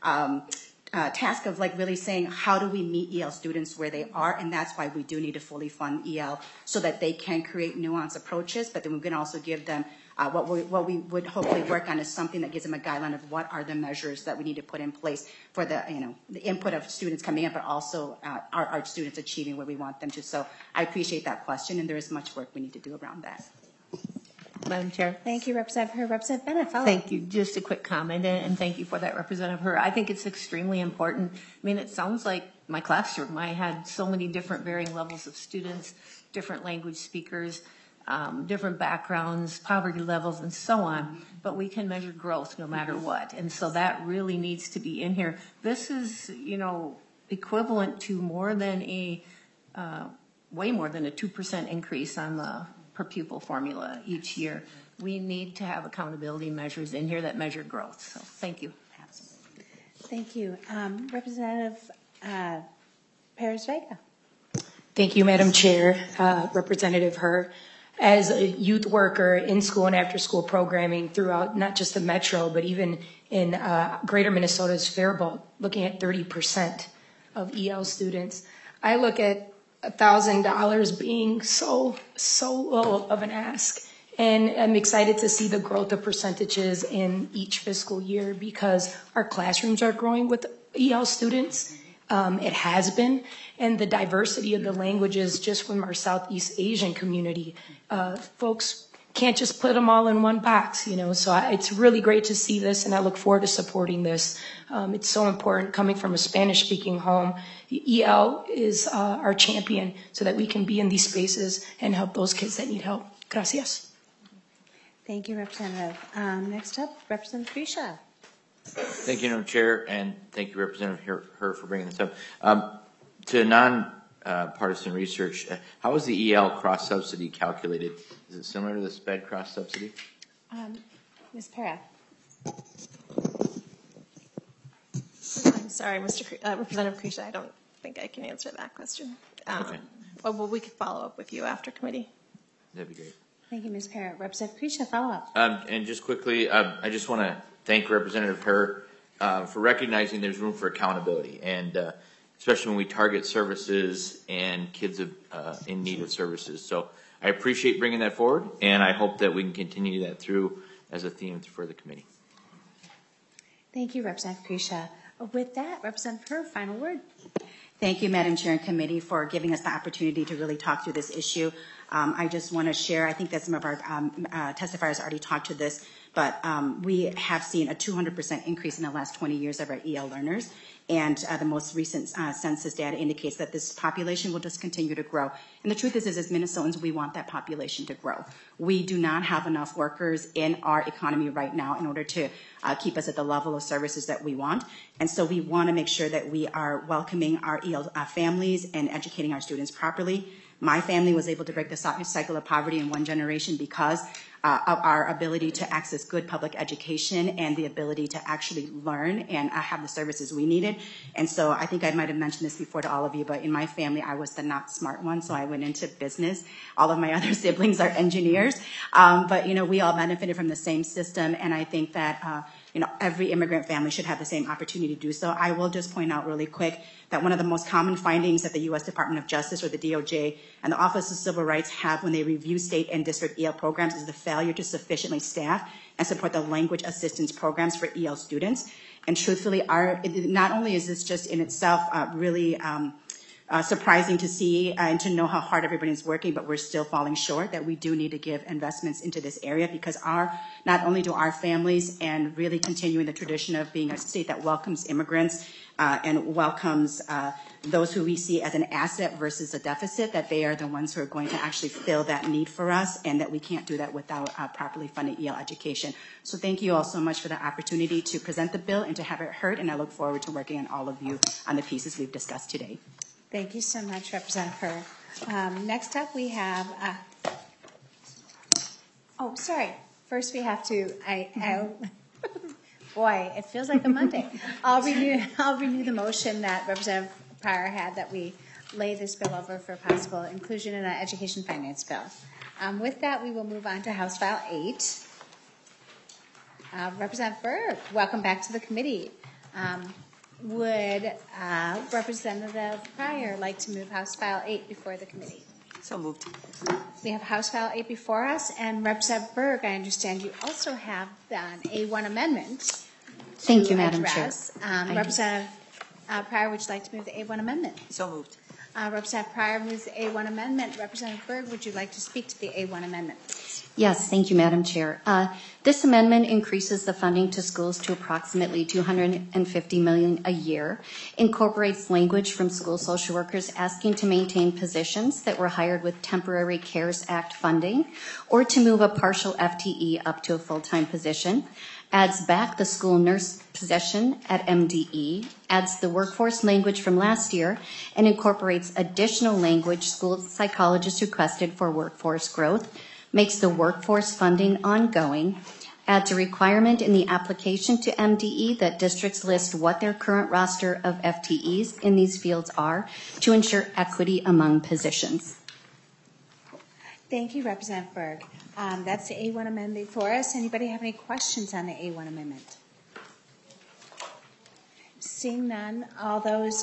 task of like really saying, how do we meet EL students where they are? And that's why we do need to fully fund EL so that they can create nuanced approaches, but then we can also give them what we would hopefully work on is something that gives them a guideline of what are the measures that we need to put in place for the input of students coming in, but also our students achieving where we want them to. So I appreciate that question, and there is much work we need to do around that. Madam Chair. Thank you, Representative Hur. Representative Bennett, follow. Thank you. Just a quick comment, and thank you for that, Representative Hur. I think it's extremely important. I mean, it sounds like my classroom. I had so many different varying levels of students, different language speakers, different backgrounds, poverty levels, and so on. But we can measure growth no matter what. And so that really needs to be in here. This is, equivalent to way more than a 2% increase on the per pupil formula each year. We need to have accountability measures in here that measure growth. So thank you. Absolutely. Thank you. Representative Perez-Vega. Thank you, Madam Chair. Representative Hur. As a youth worker in school and after school programming throughout not just the metro, but even in greater Minnesota's Faribault, looking at 30% of EL students, I look at $1,000 being so low of an ask. And I'm excited to see the growth of percentages in each fiscal year because our classrooms are growing with EL students. It has been. And the diversity of the languages just from our Southeast Asian community, folks can't just put them all in one box, So it's really great to see this, and I look forward to supporting this. It's so important coming from a Spanish-speaking home. The EL is our champion so that we can be in these spaces and help those kids that need help. Gracias. Thank you, Representative. Next up, Representative Grisha. Thank you, Madam Chair, and thank you, Representative Hur, for bringing this up. To non-partisan research, how is the EL cross-subsidy calculated? Is it similar to the SPED cross-subsidy? Ms. Para. I'm sorry, Representative Grisha, I don't think I can answer that question. Okay. Well, we could follow up with you after committee. That'd be great. Thank you, Ms. Para. Representative Grisha, follow up. And just quickly, I just want to thank Representative Hur for recognizing there's room for accountability, and especially when we target services and kids in need of services. So I appreciate bringing that forward, and I hope that we can continue that through as a theme for the committee. Thank you, Representative Grisha. With that, Representative Hur, final word. Thank you, Madam Chair and Committee, for giving us the opportunity to really talk through this issue. I just want to share, I think that some of our testifiers already talked to this, but we have seen a 200% increase in the last 20 years of our EL learners. And the most recent census data indicates that this population will just continue to grow. And the truth is as Minnesotans, we want that population to grow. We do not have enough workers in our economy right now in order to keep us at the level of services that we want. And so we want to make sure that we are welcoming our EL families and educating our students properly. My family was able to break the cycle of poverty in one generation because of our ability to access good public education and the ability to actually learn and have the services we needed. And so I think I might have mentioned this before to all of you, but in my family, I was the not smart one, so I went into business. All of my other siblings are engineers, but we all benefited from the same system, and I think that every immigrant family should have the same opportunity to do so. I will just point out really quick that one of the most common findings that the U.S. Department of Justice or the DOJ and the Office of Civil Rights have when they review state and district EL programs is the failure to sufficiently staff and support the language assistance programs for EL students. And truthfully, not only is this just in itself really surprising to see and to know how hard everybody's working, but we're still falling short, that we do need to give investments into this area because not only do our families and really continuing the tradition of being a state that welcomes immigrants and welcomes those who we see as an asset versus a deficit, that they are the ones who are going to actually fill that need for us, and that we can't do that without properly funded EL education. So thank you all so much for the opportunity to present the bill and to have it heard, and I look forward to working on all of you on the pieces we've discussed today. Thank you so much, Representative Kerr. Next up, we have. First, we have to. Boy, it feels like a Monday. I'll renew the motion that Representative Pryor had that we lay this bill over for possible inclusion in an education finance bill. With that, we will move on to House File 8. Representative Berg, welcome back to the committee. Would Representative Pryor like to move House File 8 before the committee? So moved. We have House File 8 before us, and Representative Berg, I understand you also have an A1 amendment. Thank you, Madam Chair. Representative Pryor, would you like to move the A1 amendment? So moved. Representative Pryor moves the A1 amendment. Representative Berg, would you like to speak to the A1 amendment? Yes, thank you, Madam Chair. This amendment increases the funding to schools to approximately $250 million a year, incorporates language from school social workers asking to maintain positions that were hired with temporary CARES Act funding, or to move a partial FTE up to a full-time position, adds back the school nurse position at MDE, adds the workforce language from last year, and incorporates additional language school psychologists requested for workforce growth, makes the workforce funding ongoing, adds a requirement in the application to MDE that districts list what their current roster of FTEs in these fields are to ensure equity among positions. Thank you, Representative Berg. That's the A1 amendment for us. Anybody have any questions on the A1 amendment? Seeing none, all those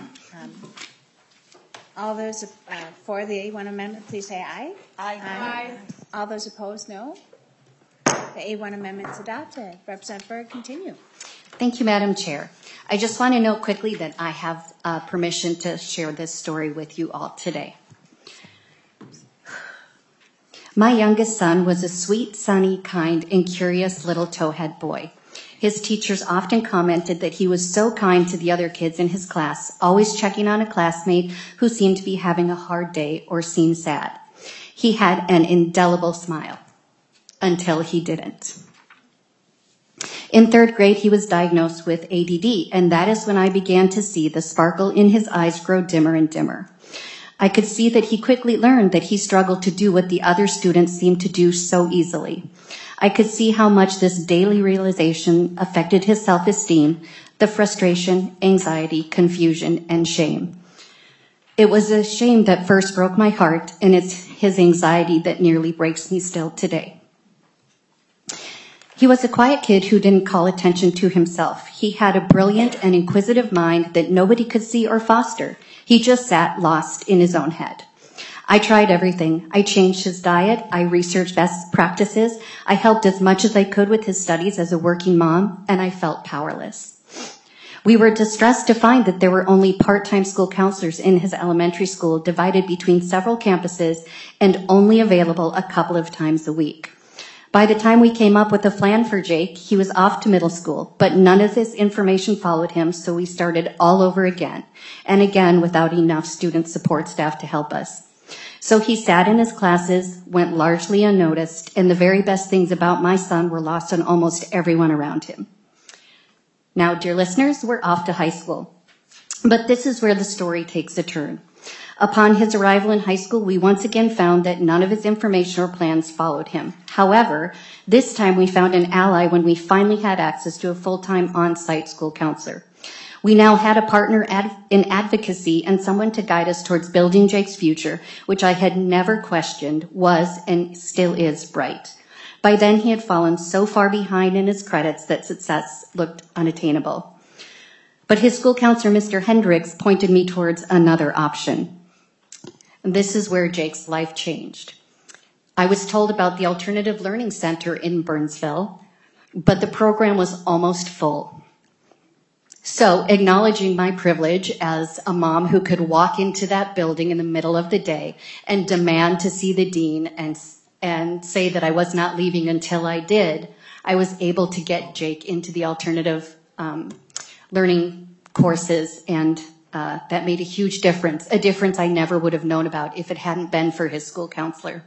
for the A1 amendment, please say aye. Aye. Aye. All those opposed, no. The A1 amendment is adopted. Representative Berg, continue. Thank you, Madam Chair. I just want to note quickly that I have permission to share this story with you all today. My youngest son was a sweet, sunny, kind, and curious little towhead boy. His teachers often commented that he was so kind to the other kids in his class, always checking on a classmate who seemed to be having a hard day or seemed sad. He had an indelible smile until he didn't. In third grade, he was diagnosed with ADD, and that is when I began to see the sparkle in his eyes grow dimmer and dimmer. I could see that he quickly learned that he struggled to do what the other students seemed to do so easily. I could see how much this daily realization affected his self-esteem, the frustration, anxiety, confusion, and shame. It was a shame that first broke my heart, and it's his anxiety that nearly breaks me still today. He was a quiet kid who didn't call attention to himself. He had a brilliant and inquisitive mind that nobody could see or foster. He just sat lost in his own head. I tried everything. I changed his diet. I researched best practices. I helped as much as I could with his studies as a working mom, and I felt powerless. We were distressed to find that there were only part-time school counselors in his elementary school, divided between several campuses and only available a couple of times a week. By the time we came up with a plan for Jake, he was off to middle school, but none of this information followed him, so we started all over again, and again without enough student support staff to help us. So he sat in his classes, went largely unnoticed, and the very best things about my son were lost on almost everyone around him. Now, dear listeners, we're off to high school. But this is where the story takes a turn. Upon his arrival in high school, we once again found that none of his information or plans followed him. However, this time we found an ally when we finally had access to a full-time on-site school counselor. We now had a partner in advocacy and someone to guide us towards building Jake's future, which I had never questioned was and still is bright. By then, he had fallen so far behind in his credits that success looked unattainable. But his school counselor, Mr. Hendricks, pointed me towards another option. And this is where Jake's life changed. I was told about the Alternative Learning Center in Burnsville, but the program was almost full. So, acknowledging my privilege as a mom who could walk into that building in the middle of the day and demand to see the dean and say that I was not leaving until I did, I was able to get Jake into the alternative learning courses, and that made a huge difference, a difference I never would have known about if it hadn't been for his school counselor.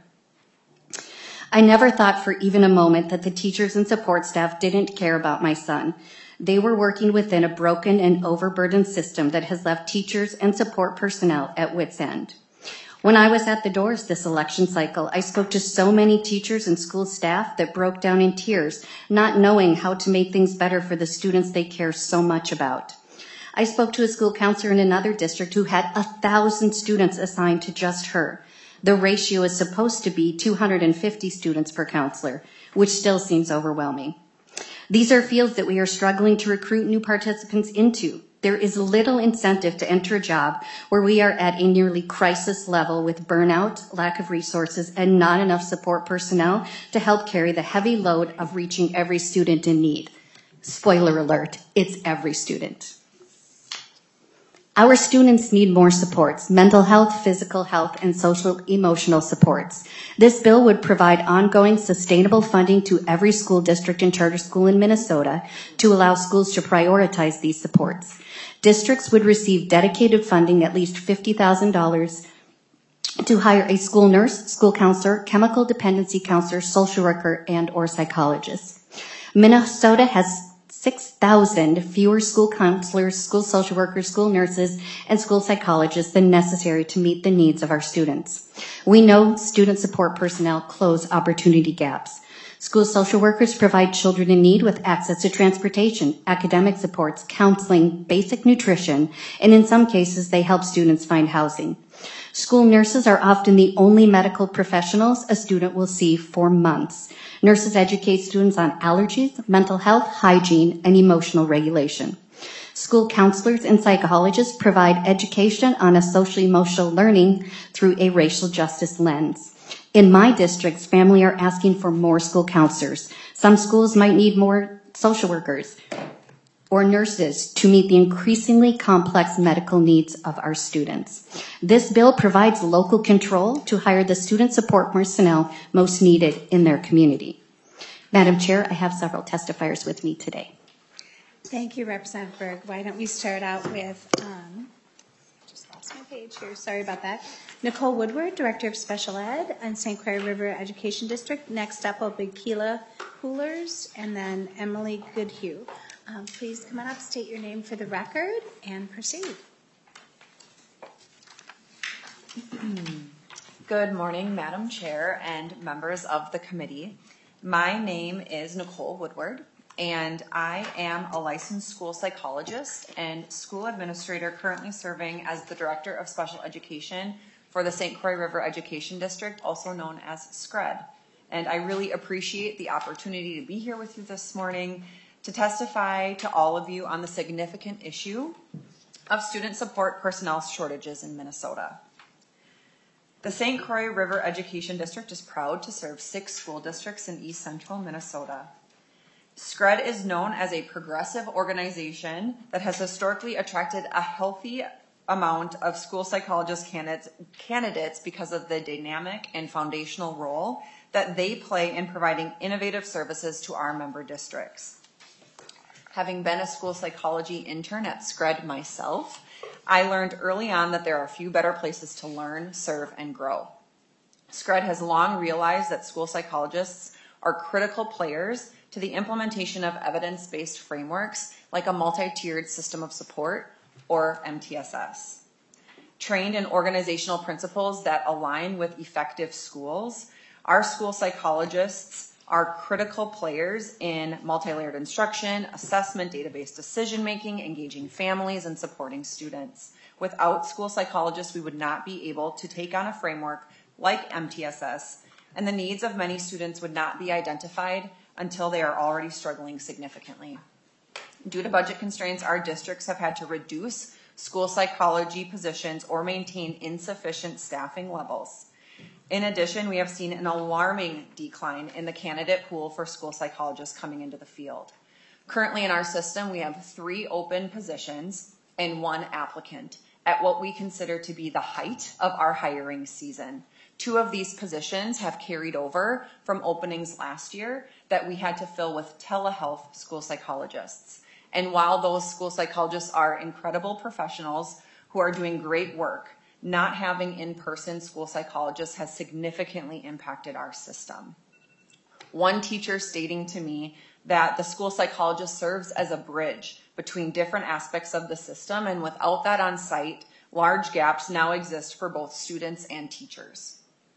I never thought for even a moment that the teachers and support staff didn't care about my son. They were working within a broken and overburdened system that has left teachers and support personnel at wit's end. When I was at the doors this election cycle, I spoke to so many teachers and school staff that broke down in tears, not knowing how to make things better for the students they care so much about. I spoke to a school counselor in another district who had 1,000 students assigned to just her. The ratio is supposed to be 250 students per counselor, which still seems overwhelming. These are fields that we are struggling to recruit new participants into. There is little incentive to enter a job where we are at a nearly crisis level with burnout, lack of resources, and not enough support personnel to help carry the heavy load of reaching every student in need. Spoiler alert, it's every student. Our students need more supports, mental health, physical health, and social emotional supports. This bill would provide ongoing sustainable funding to every school district and charter school in Minnesota to allow schools to prioritize these supports. Districts would receive dedicated funding, at least $50,000, to hire a school nurse, school counselor, chemical dependency counselor, social worker, and or psychologist. Minnesota has 6,000 fewer school counselors, school social workers, school nurses, and school psychologists than necessary to meet the needs of our students. We know student support personnel close opportunity gaps. School social workers provide children in need with access to transportation, academic supports, counseling, basic nutrition, and in some cases, they help students find housing. School nurses are often the only medical professionals a student will see for months. Nurses educate students on allergies, mental health, hygiene, and emotional regulation. School counselors and psychologists provide education on a social-emotional learning through a racial justice lens. In my districts, families are asking for more school counselors. Some schools might need more social workers or nurses to meet the increasingly complex medical needs of our students. This bill provides local control to hire the student support personnel most needed in their community. Madam Chair, I have several testifiers with me today. Thank you, Representative Berg. Why don't we start out with, just lost my page here, sorry about that. Nicole Woodward, Director of Special Ed and St. Croix River Education District. Next up will be Keela Coolers and then Emily Goodhue. Please come on up, state your name for the record, and proceed. Good morning, Madam Chair and members of the committee. My name is Nicole Woodward, and I am a licensed school psychologist and school administrator currently serving as the Director of Special Education for the St. Croix River Education District, also known as SCRED. And I really appreciate the opportunity to be here with you this morning to testify to all of you on the significant issue of student support personnel shortages in Minnesota. The St. Croix River Education District is proud to serve 6 school districts in East Central Minnesota. SCRED is known as a progressive organization that has historically attracted a healthy amount of school psychologist candidates because of the dynamic and foundational role that they play in providing innovative services to our member districts. Having been a school psychology intern at SCRED myself, I learned early on that there are few better places to learn, serve, and grow. SCRED has long realized that school psychologists are critical players to the implementation of evidence-based frameworks like a multi-tiered system of support, or MTSS. trained in organizational principles that align with effective schools. Our school psychologists are critical players in multi-layered instruction, assessment, database decision-making, engaging families, and supporting students. Without school psychologists, we would not be able to take on a framework like MTSS, and the needs of many students would not be identified until they are already struggling significantly. Due to budget constraints, our districts have had to reduce school psychology positions or maintain insufficient staffing levels. In addition, we have seen an alarming decline in the candidate pool for school psychologists coming into the field. Currently in our system, we have 3 open positions and 1 applicant at what we consider to be the height of our hiring season. 2 of these positions have carried over from openings last year that we had to fill with telehealth school psychologists. And while those school psychologists are incredible professionals who are doing great work, not having in-person school psychologists has significantly impacted our system. One teacher stating to me that the school psychologist serves as a bridge between different aspects of the system, and without that on site, large gaps now exist for both students and teachers.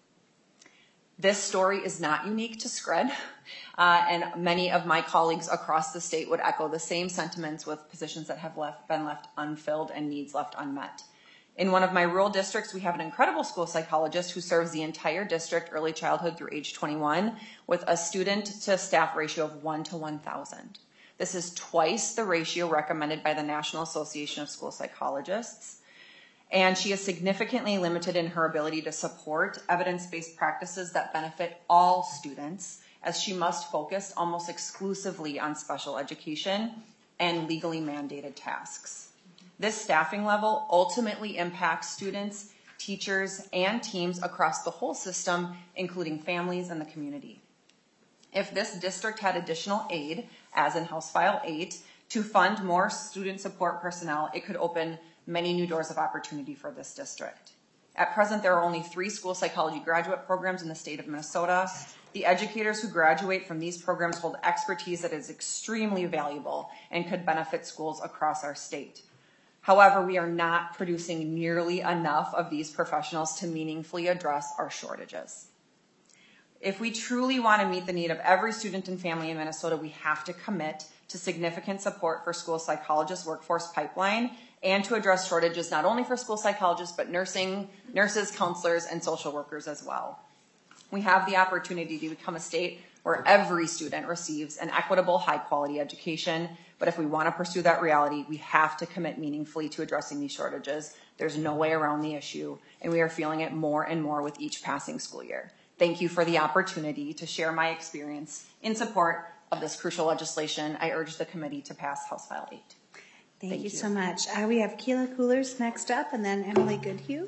This story is not unique to Scred, and many of my colleagues across the state would echo the same sentiments with positions that have been left unfilled and needs left unmet. In one of my rural districts, we have an incredible school psychologist who serves the entire district, early childhood through age 21, with a student to staff ratio of 1 to 1,000. This is twice the ratio recommended by the National Association of School Psychologists. And she is significantly limited in her ability to support evidence-based practices that benefit all students, as she must focus almost exclusively on special education and legally mandated tasks. This staffing level ultimately impacts students, teachers, and teams across the whole system, including families and the community. If this district had additional aid, as in House File 8, to fund more student support personnel, it could open many new doors of opportunity for this district. At present, there are only 3 school psychology graduate programs in the state of Minnesota. The educators who graduate from these programs hold expertise that is extremely valuable and could benefit schools across our state. However, we are not producing nearly enough of these professionals to meaningfully address our shortages. If we truly want to meet the need of every student and family in Minnesota, we have to commit to significant support for school psychologist workforce pipeline and to address shortages not only for school psychologists, but nurses, counselors, and social workers as well. We have the opportunity to become a state where every student receives an equitable, high-quality education. But if we want to pursue that reality, we have to commit meaningfully to addressing these shortages. There's no way around the issue, and we are feeling it more and more with each passing school year. Thank you for the opportunity to share my experience in support of this crucial legislation. I urge the committee to pass House File 8. Thank you so much. We have Keela Coolers next up, and then Emily Goodhue.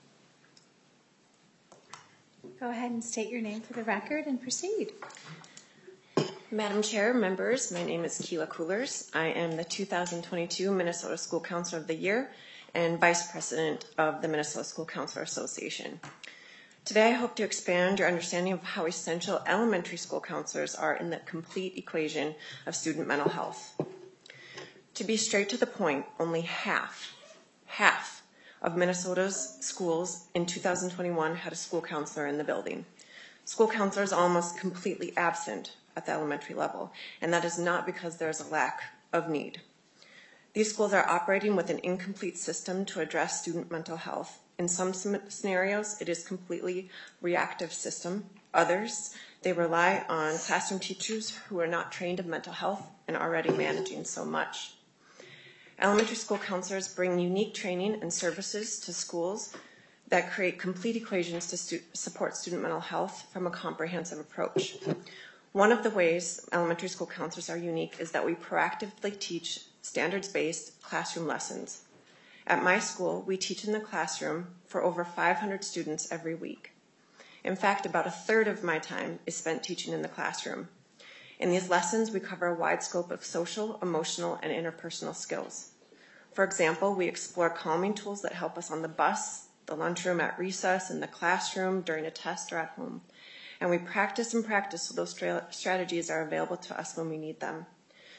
Go ahead and state your name for the record and proceed. Madam Chair, members, my name is Keela Coolers. I am the 2022 Minnesota School Counselor of the Year and Vice President of the Minnesota School Counselor Association. Today I hope to expand your understanding of how essential elementary school counselors are in the complete equation of student mental health. To be straight to the point, only half of Minnesota's schools in 2021 had a school counselor in the building. School counselors are almost completely absent at the elementary level, and that is not because there's a lack of need. These schools are operating with an incomplete system to address student mental health. In some scenarios, it is a completely reactive system. Others, they rely on classroom teachers who are not trained in mental health and already managing so much. Elementary school counselors bring unique training and services to schools that create complete equations to support student mental health from a comprehensive approach. One of the ways elementary school counselors are unique is that we proactively teach standards-based classroom lessons. At my school, we teach in the classroom for over 500 students every week. In fact, about a third of my time is spent teaching in the classroom. In these lessons, we cover a wide scope of social, emotional, and interpersonal skills. For example, we explore calming tools that help us on the bus, the lunchroom, at recess, in the classroom, during a test, or at home. And we practice and practice so those strategies are available to us when we need them.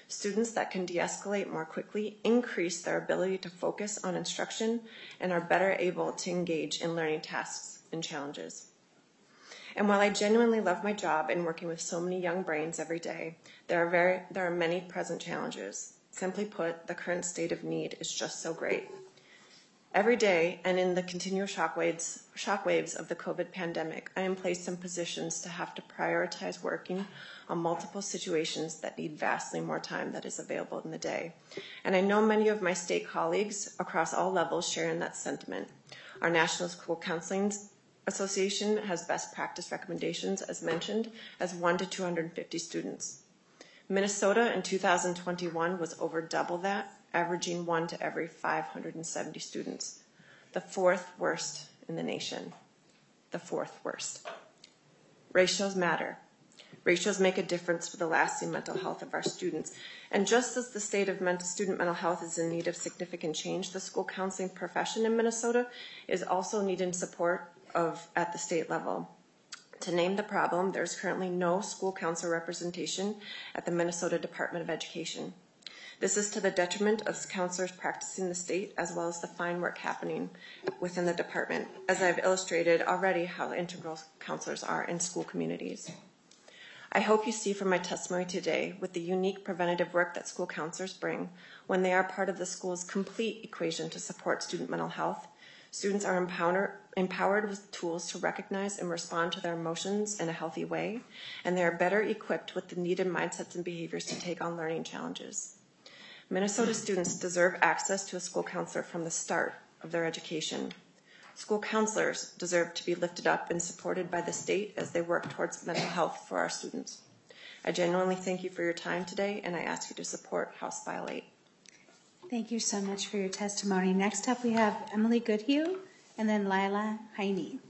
Students that can de-escalate more quickly increase their ability to focus on instruction and are better able to engage in learning tasks and challenges. And while I genuinely love my job and working with so many young brains every day, there are many present challenges. Simply put, the current state of need is just so great. Every day, and in the continual shockwaves of the COVID pandemic, I am placed in positions to have to prioritize working on multiple situations that need vastly more time that is available in the day. And I know many of my state colleagues across all levels share in that sentiment. Our National School Counseling Association has best practice recommendations, as mentioned, as 1 to 250 students. Minnesota in 2021 was over double that, averaging 1 to every 570 students. The fourth worst in the nation. The fourth worst. Ratios matter. Ratios make a difference for the lasting mental health of our students. And just as the state of student mental health is in need of significant change, the school counseling profession in Minnesota is also needing support at the state level. To name the problem, there's currently no school counselor representation at the Minnesota Department of Education. This is to the detriment of counselors practicing in the state, as well as the fine work happening within the department, as I've illustrated already how integral counselors are in school communities. I hope you see from my testimony today with the unique preventative work that school counselors bring when they are part of the school's complete equation to support student mental health. Students are empowered with tools to recognize and respond to their emotions in a healthy way, and they are better equipped with the needed mindsets and behaviors to take on learning challenges. Minnesota students deserve access to a school counselor from the start of their education. School counselors deserve to be lifted up and supported by the state as they work towards mental health for our students. I genuinely thank you for your time today, and I ask you to support House File 8. Thank you so much for your testimony. Next up, we have Emily Goodhue and then Lila Heine.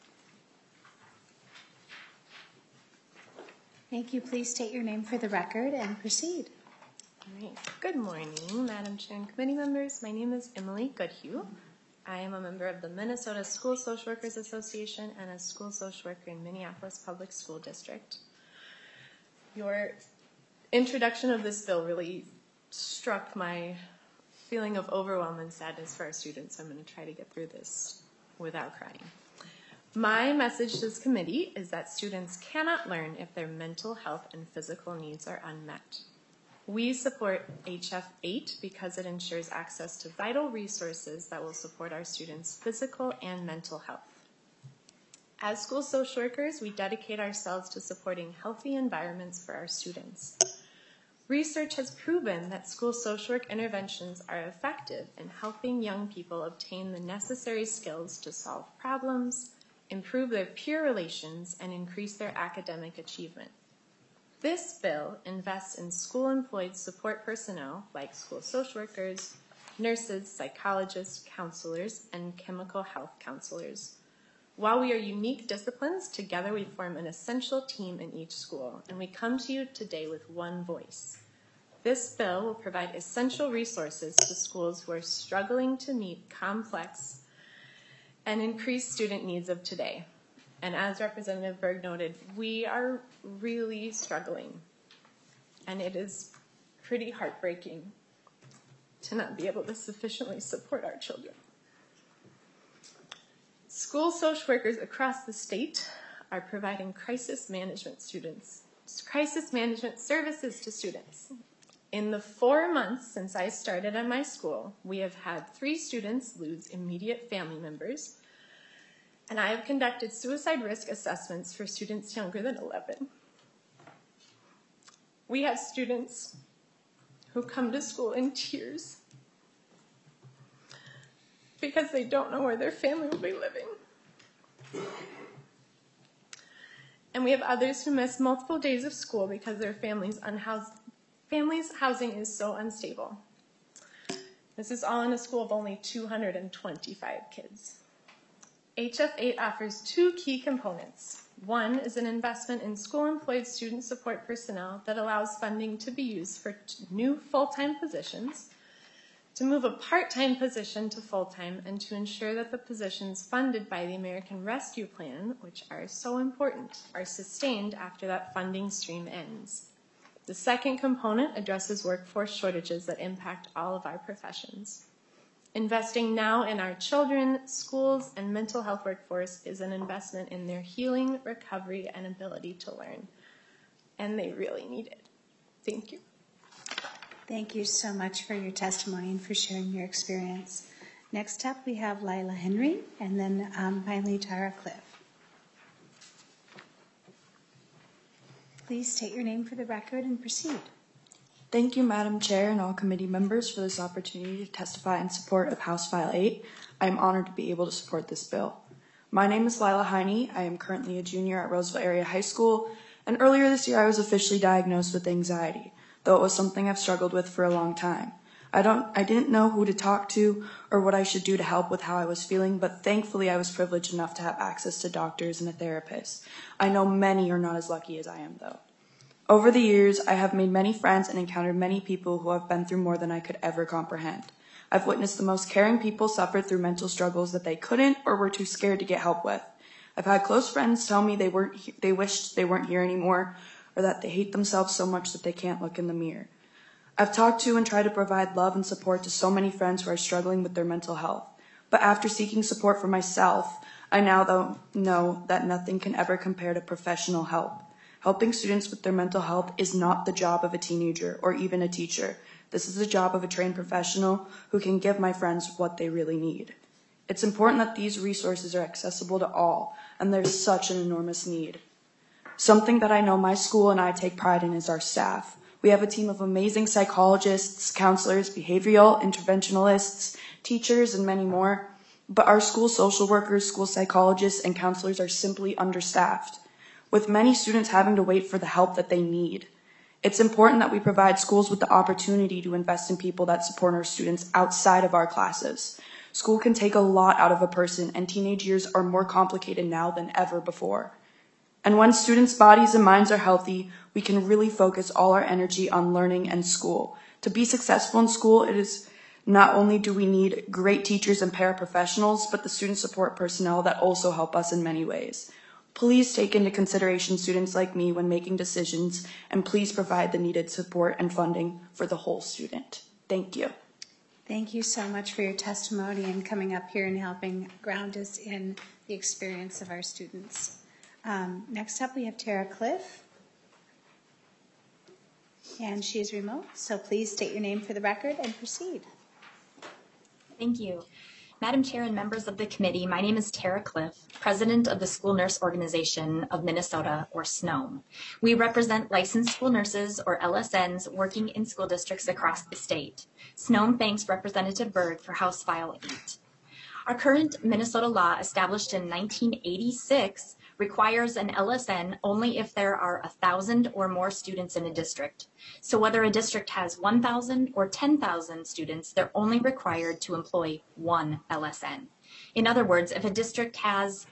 Thank you. Please state your name for the record and proceed. All right. Good morning, Madam Chair and committee members. My name is Emily Goodhue. I am a member of the Minnesota School Social Workers Association and a school social worker in Minneapolis Public School District. Your introduction of this bill really struck my feeling of overwhelm and sadness for our students. I'm going to try to get through this without crying. My message to this committee is that students cannot learn if their mental health and physical needs are unmet. We support HF 8 because it ensures access to vital resources that will support our students' physical and mental health. As school social workers, we dedicate ourselves to supporting healthy environments for our students. Research has proven that school social work interventions are effective in helping young people obtain the necessary skills to solve problems, improve their peer relations, and increase their academic achievement. This bill invests in school-employed support personnel like school social workers, nurses, psychologists, counselors, and chemical health counselors. While we are unique disciplines, together we form an essential team in each school, and we come to you today with one voice. This bill will provide essential resources to schools who are struggling to meet complex and increased student needs of today. And as Representative Berg noted, we are really struggling, and it is pretty heartbreaking to not be able to sufficiently support our children. School social workers across the state are providing crisis management services to students. In the 4 months since I started at my school, we have had 3 students lose immediate family members, and I have conducted suicide risk assessments for students younger than 11. We have students who come to school in tears because they don't know where their family will be living. And we have others who miss multiple days of school because their family's housing is so unstable. This is all in a school of only 225 kids. HF 8 offers 2 key components. One is an investment in school-employed student support personnel that allows funding to be used for new full-time positions, to move a part-time position to full-time, and to ensure that the positions funded by the American Rescue Plan, which are so important, are sustained after that funding stream ends. The second component addresses workforce shortages that impact all of our professions. Investing now in our children, schools, and mental health workforce is an investment in their healing, recovery, and ability to learn. And they really need it. Thank you. Thank you so much for your testimony and for sharing your experience. Next up, we have Lila Henry, and then finally Tara Cliff. Please state your name for the record and proceed. Thank you, Madam Chair, and all committee members for this opportunity to testify in support of House File 8. I am honored to be able to support this bill. My name is Lila Heine. I am currently a junior at Roseville Area High School, and earlier this year I was officially diagnosed with anxiety, though it was something I've struggled with for a long time. I didn't know who to talk to or what I should do to help with how I was feeling, but thankfully I was privileged enough to have access to doctors and a therapist. I know many are not as lucky as I am, though. Over the years, I have made many friends and encountered many people who have been through more than I could ever comprehend. I've witnessed the most caring people suffer through mental struggles that they couldn't or were too scared to get help with. I've had close friends tell me they wished they weren't here anymore, or that they hate themselves so much that they can't look in the mirror. I've talked to and tried to provide love and support to so many friends who are struggling with their mental health. But after seeking support for myself, I now know that nothing can ever compare to professional help. Helping students with their mental health is not the job of a teenager or even a teacher. This is the job of a trained professional who can give my friends what they really need. It's important that these resources are accessible to all, and there's such an enormous need. Something that I know my school and I take pride in is our staff. We have a team of amazing psychologists, counselors, behavioral interventionalists, teachers, and many more. But our school social workers, school psychologists, and counselors are simply understaffed, with many students having to wait for the help that they need. It's important that we provide schools with the opportunity to invest in people that support our students outside of our classes. School can take a lot out of a person, and teenage years are more complicated now than ever before. And when students' bodies and minds are healthy, we can really focus all our energy on learning and school. To be successful in school, it is not only do we need great teachers and paraprofessionals, but the student support personnel that also help us in many ways. Please take into consideration students like me when making decisions, and please provide the needed support and funding for the whole student. Thank you. Thank you so much for your testimony and coming up here and helping ground us in the experience of our students. Next up, we have Tara Cliff, and she is remote, so please state your name for the record and proceed. Thank you. Madam Chair and members of the committee, my name is Tara Cliff, president of the School Nurse Organization of Minnesota, or SNOM. We represent licensed school nurses, or LSNs, working in school districts across the state. SNOM thanks Representative Berg for House File 8. Our current Minnesota law, established in 1986, requires an LSN only if there are 1,000 or more students in a district. So whether a district has 1,000 or 10,000 students, they're only required to employ one LSN. In other words, if a district has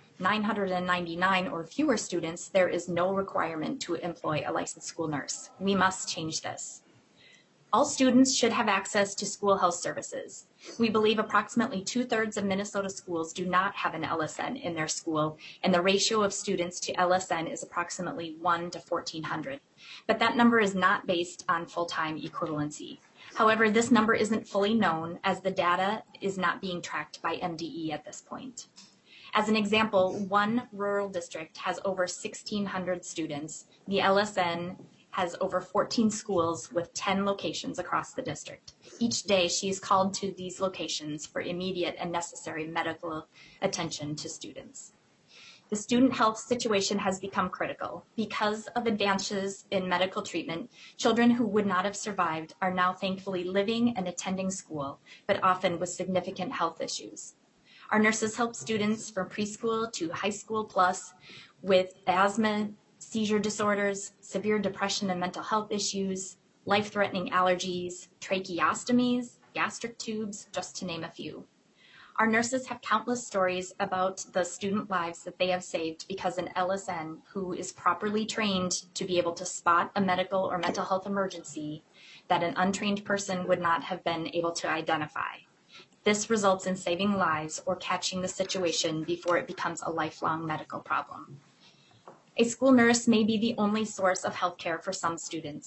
999 or fewer students, there is no requirement to employ a licensed school nurse. We must change this. All students should have access to school health services. We believe approximately 2/3 of Minnesota schools do not have an LSN in their school, and the ratio of students to LSN is approximately 1 to 1,400. But that number is not based on full-time equivalency. However, this number isn't fully known as the data is not being tracked by MDE at this point. As an example, one rural district has over 1,600 students. The LSN has over 14 schools with 10 locations across the district. Each day, she is called to these locations for immediate and necessary medical attention to students. The student health situation has become critical. Because of advances in medical treatment, children who would not have survived are now thankfully living and attending school, but often with significant health issues. Our nurses help students from preschool to high school plus with asthma, seizure disorders, severe depression and mental health issues, life-threatening allergies, tracheostomies, gastric tubes, just to name a few. Our nurses have countless stories about the student lives that they have saved because an LSN who is properly trained to be able to spot a medical or mental health emergency that an untrained person would not have been able to identify. This results in saving lives or catching the situation before it becomes a lifelong medical problem. A school nurse may be the only source of health care for some students.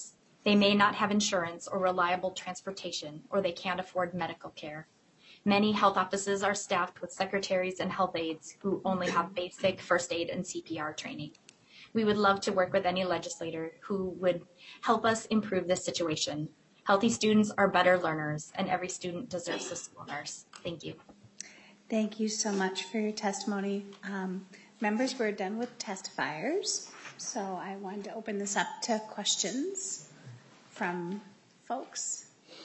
They may not have insurance or reliable transportation, or they can't afford medical care. Many health offices are staffed with secretaries and health aides who only have basic first aid and CPR training. We would love to work with any legislator who would help us improve this situation. Healthy students are better learners, and every student deserves a school nurse. Thank you. Thank you so much for your testimony. Members, we're done with testifiers, so I wanted to open this up to questions from folks.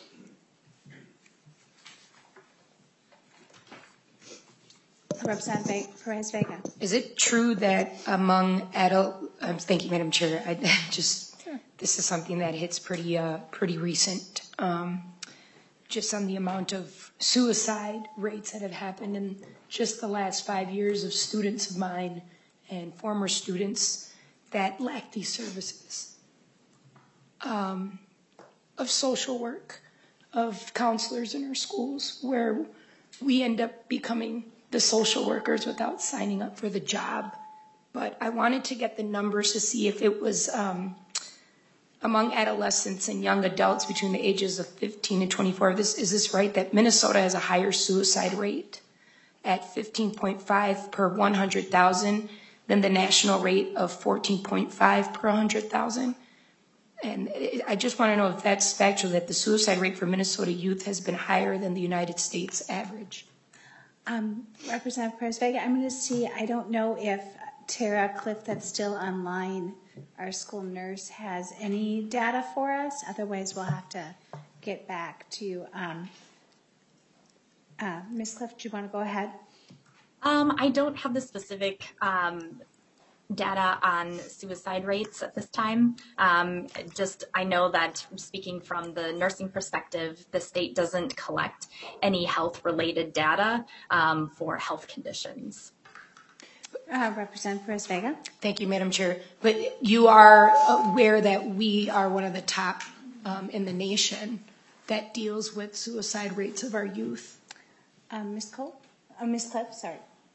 Representative Perez-Vega. Is it true that among adult, thank you, Madam Chair, this is something that hits pretty recent, just on the amount of suicide rates that have happened in just the last 5 years of students of mine and former students that lack these services, of social work, of counselors in our schools, where we end up becoming the social workers without signing up for the job. But I wanted to get the numbers to see if it was among adolescents and young adults between the ages of 15 and 24. Is this right, that Minnesota has a higher suicide rate at 15.5 per 100,000 than the national rate of 14.5 per 100,000? And I just want to know if that's factual, that the suicide rate for Minnesota youth has been higher than the United States average. Representative Perez-Vega, I'm going to see, I don't know if Tara Cliff, that's still online, our school nurse, has any data for us. Otherwise, we'll have to get back to you. Ms. Cliff, do you want to go ahead? I don't have the specific data on suicide rates at this time. I know that, speaking from the nursing perspective, the state doesn't collect any health-related data for health conditions. Representative Perez-Vega. Thank you, Madam Chair. But you are aware that we are one of the top in the nation that deals with suicide rates of our youth. Ms. Cliff, sorry.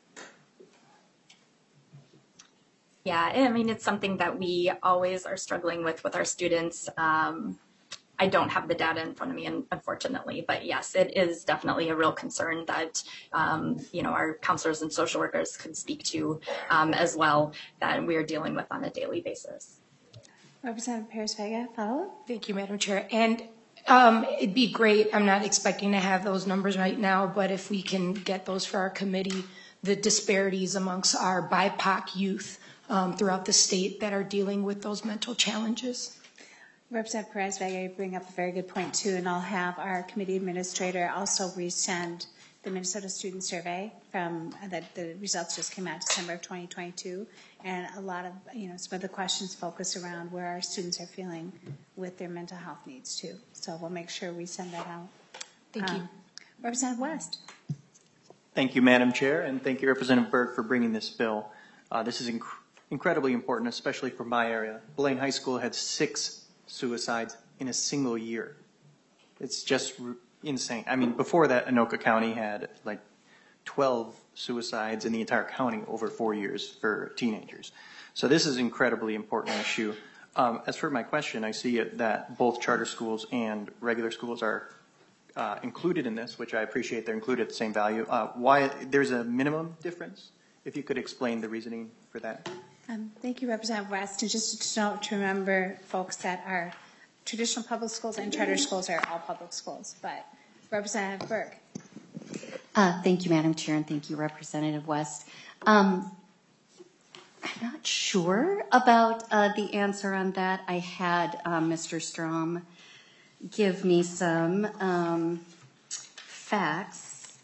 Yeah, I mean, it's something that we always are struggling with our students. I don't have the data in front of me, unfortunately, but yes, it is definitely a real concern that, our counselors and social workers could speak to as well, that we are dealing with on a daily basis. Representative Perez-Vega, follow up? Thank you, Madam Chair. And it'd be great, I'm not expecting to have those numbers right now, but if we can get those for our committee, the disparities amongst our BIPOC youth throughout the state that are dealing with those mental challenges. Representative Perez-Vega, you bring up a very good point too, and I'll have our committee administrator also resend the Minnesota Student Survey from that the results just came out December of 2022, and a lot of some of the questions focus around where our students are feeling with their mental health needs too. So we'll make sure we send that out. Thank you. Representative West. Thank you, Madam Chair, and thank you, Representative Berg, for bringing this bill. This is incredibly important, especially for my area. Blaine High School had 6 suicides in a single year. It's just insane. I mean, before that, Anoka County had like 12 suicides in the entire county over 4 years for teenagers. So this is an incredibly important issue. As for my question, I see that both charter schools and regular schools are included in this, which I appreciate. They're included at the same value. Why there's a minimum difference? If you could explain the reasoning for that. Thank you, Representative West. And just to remember, folks, that our traditional public schools and charter schools are all public schools. But Representative Berg. Thank you, Madam Chair, and thank you, Representative West. I'm not sure about the answer on that. I had Mr. Strom give me some facts.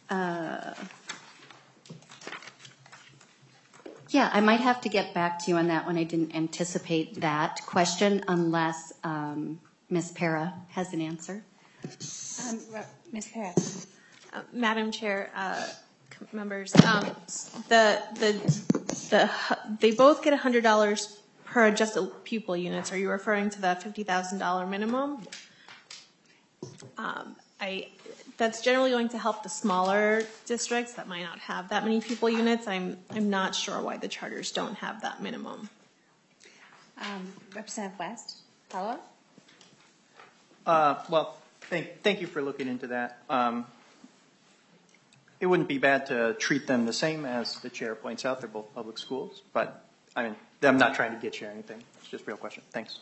Yeah, I might have to get back to you on that one. I didn't anticipate that question unless Ms. Para has an answer. Ms. Para. Madam Chair, members, they both get $100 per adjusted pupil units. Are you referring to the $50,000 minimum? That's generally going to help the smaller districts that might not have that many pupil units. I'm not sure why the charters don't have that minimum. Representative West, follow up? Well, thank you for looking into that. It wouldn't be bad to treat them the same as the chair points out. They're both public schools, but I mean, I'm not trying to get you or anything. It's just a real question. Thanks.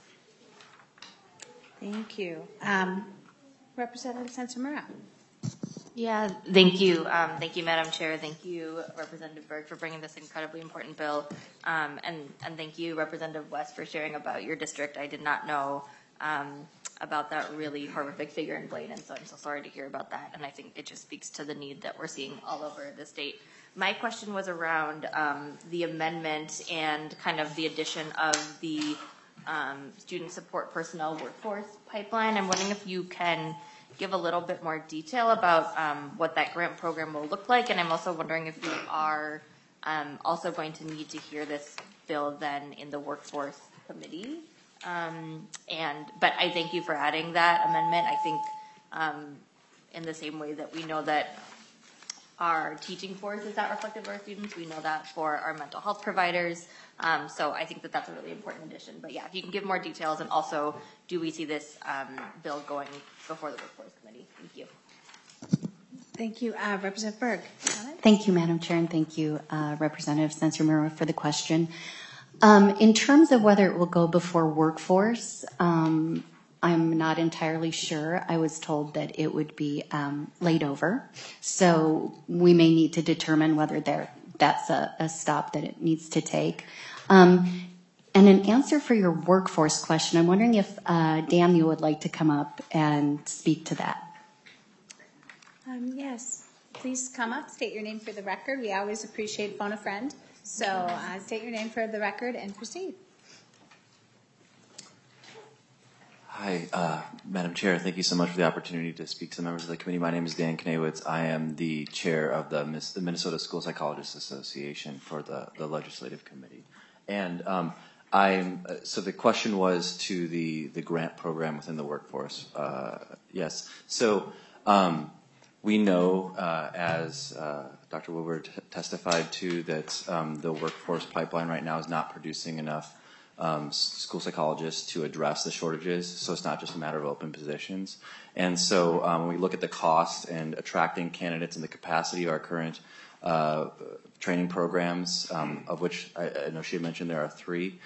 Thank you. Representative Sensimura. Yeah, thank you. Thank you, Madam Chair. Thank you, Representative Berg, for bringing this incredibly important bill. And thank you, Representative West, for sharing about your district. I did not know about that really horrific figure in Blaine, and so I'm so sorry to hear about that. And I think it just speaks to the need that we're seeing all over the state. My question was around the amendment and kind of the addition of the student support personnel workforce pipeline. I'm wondering if you can give a little bit more detail about what that grant program will look like. And I'm also wondering if you are also going to need to hear this bill then in the workforce committee. But I thank you for adding that amendment. I think in the same way that we know that our teaching force is not reflective of our students, we know that for our mental health providers. So I think that that's a really important addition. But yeah, if you can give more details, and also, do we see this bill going before the workforce committee? Thank you. Thank you. Representative Berg. Thank you, Madam Chair, and thank you, Representative Sensimura, for the question. In terms of whether it will go before workforce, I'm not entirely sure. I was told that it would be laid over. So we may need to determine whether that's a stop that it needs to take. And an answer for your workforce question, I'm wondering if Dan, you would like to come up and speak to that. Yes, please come up, state your name for the record. We always appreciate phone a friend. So state your name for the record and proceed. Hi, Madam Chair. Thank you so much for the opportunity to speak to the members of the committee. My name is Dan Knewitz. I am the chair of the Minnesota School Psychologists Association for the Legislative Committee. And so the question was to the grant program within the workforce. Yes. So we know, as Dr. Woodward testified to, that the workforce pipeline right now is not producing enough school psychologists to address the shortages, so it's not just a matter of open positions. And so when we look at the cost and attracting candidates and the capacity of our current training programs, of which I know she had mentioned there are 3,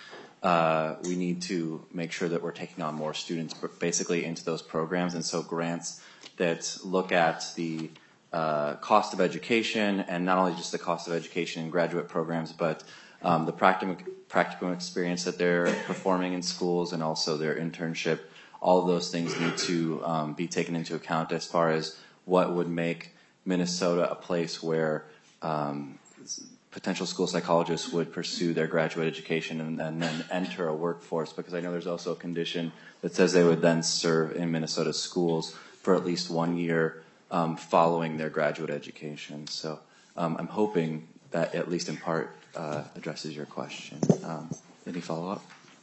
we need to make sure that we're taking on more students basically into those programs. And so grants that look at the cost of education, and not only just the cost of education in graduate programs, but the practical experience that they're performing in schools, and also their internship. All of those things need to be taken into account as far as what would make Minnesota a place where potential school psychologists would pursue their graduate education and then enter a workforce, because I know there's also a condition that says they would then serve in Minnesota schools for at least 1 year following their graduate education. So I'm hoping that at least in part addresses your question. Any follow-up?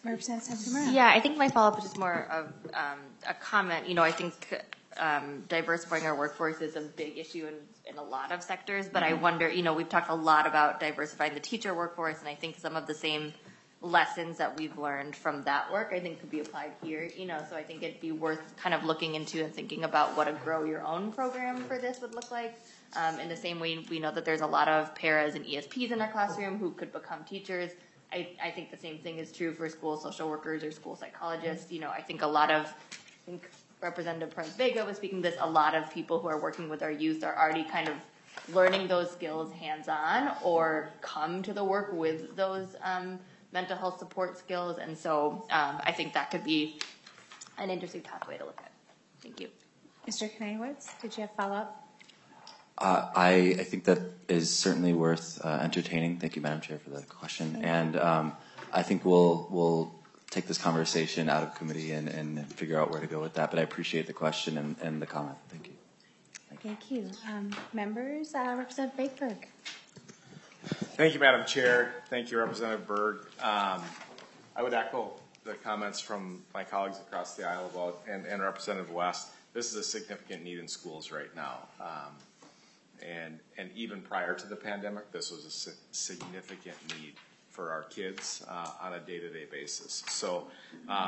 Yeah, I think my follow-up is just more of a comment. I think diversifying our workforce is a big issue in a lot of sectors, but I wonder, we've talked a lot about diversifying the teacher workforce, and I think some of the same lessons that we've learned from that work, I think could be applied here, so I think it'd be worth kind of looking into and thinking about what a grow your own program for this would look like. In the same way, we know that there's a lot of paras and ESPs in our classroom who could become teachers. I think the same thing is true for school social workers or school psychologists. I think Representative Perez-Vega was speaking to this, a lot of people who are working with our youth are already kind of learning those skills hands-on or come to the work with those mental health support skills. And so I think that could be an interesting pathway to look at. Thank you. Mr. Knewitz, did you have follow-up? I think that is certainly worth entertaining. Thank you, Madam Chair, for the question. And I think we'll take this conversation out of committee and figure out where to go with that. But I appreciate the question and the comment. Thank you. Thank you. Members, Representative Bakeberg. Thank you, Madam Chair. Thank you, Representative Berg. I would echo the comments from my colleagues across the aisle about, and Representative West. This is a significant need in schools right now. And even prior to the pandemic, this was a significant need for our kids on a day-to-day basis. So I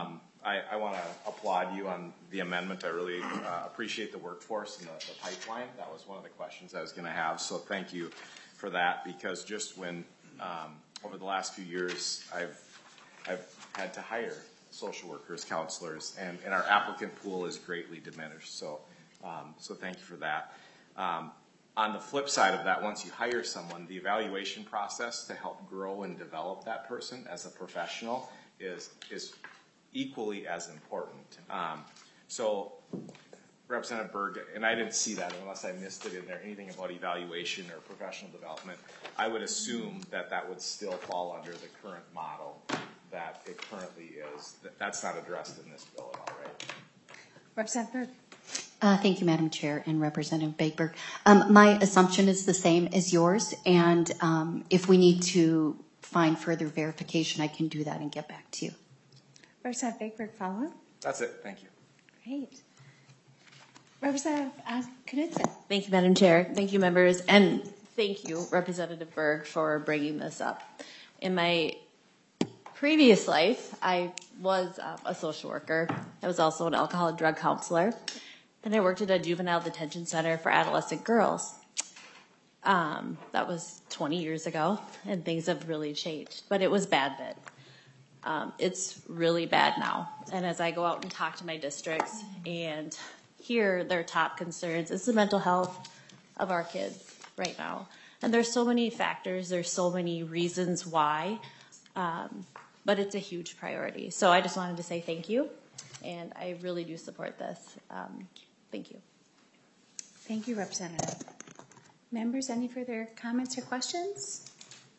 I want to applaud you on the amendment. I really appreciate the workforce and the pipeline. That was one of the questions I was going to have. So thank you for that, because just when over the last few years I've had to hire social workers, counselors, and our applicant pool is greatly diminished. So so thank you for that. On the flip side of that, once you hire someone, the evaluation process to help grow and develop that person as a professional is equally as important. So Representative Berg, and I didn't see that unless I missed it in there, anything about evaluation or professional development, I would assume that that would still fall under the current model that it currently is. That's not addressed in this bill at all, right? Representative Berg. Thank you, Madam Chair and Representative Bagberg. My assumption is the same as yours, and if we need to find further verification, I can do that and get back to you. Representative Bagberg, follow-up? That's it. Thank you. Great. Representative Knudsen. Thank you, Madam Chair. Thank you, members, and thank you, Representative Berg, for bringing this up. In my previous life, I was a social worker. I was also an alcohol and drug counselor. Then I worked at a juvenile detention center for adolescent girls. That was 20 years ago, and things have really changed. But it was bad then. It's really bad now. And as I go out and talk to my districts and hear their top concerns, it's the mental health of our kids right now. And there's so many factors, there's so many reasons why, but it's a huge priority. So I just wanted to say thank you, and I really do support this. Thank you. Thank you, Representative. Members, any further comments or questions?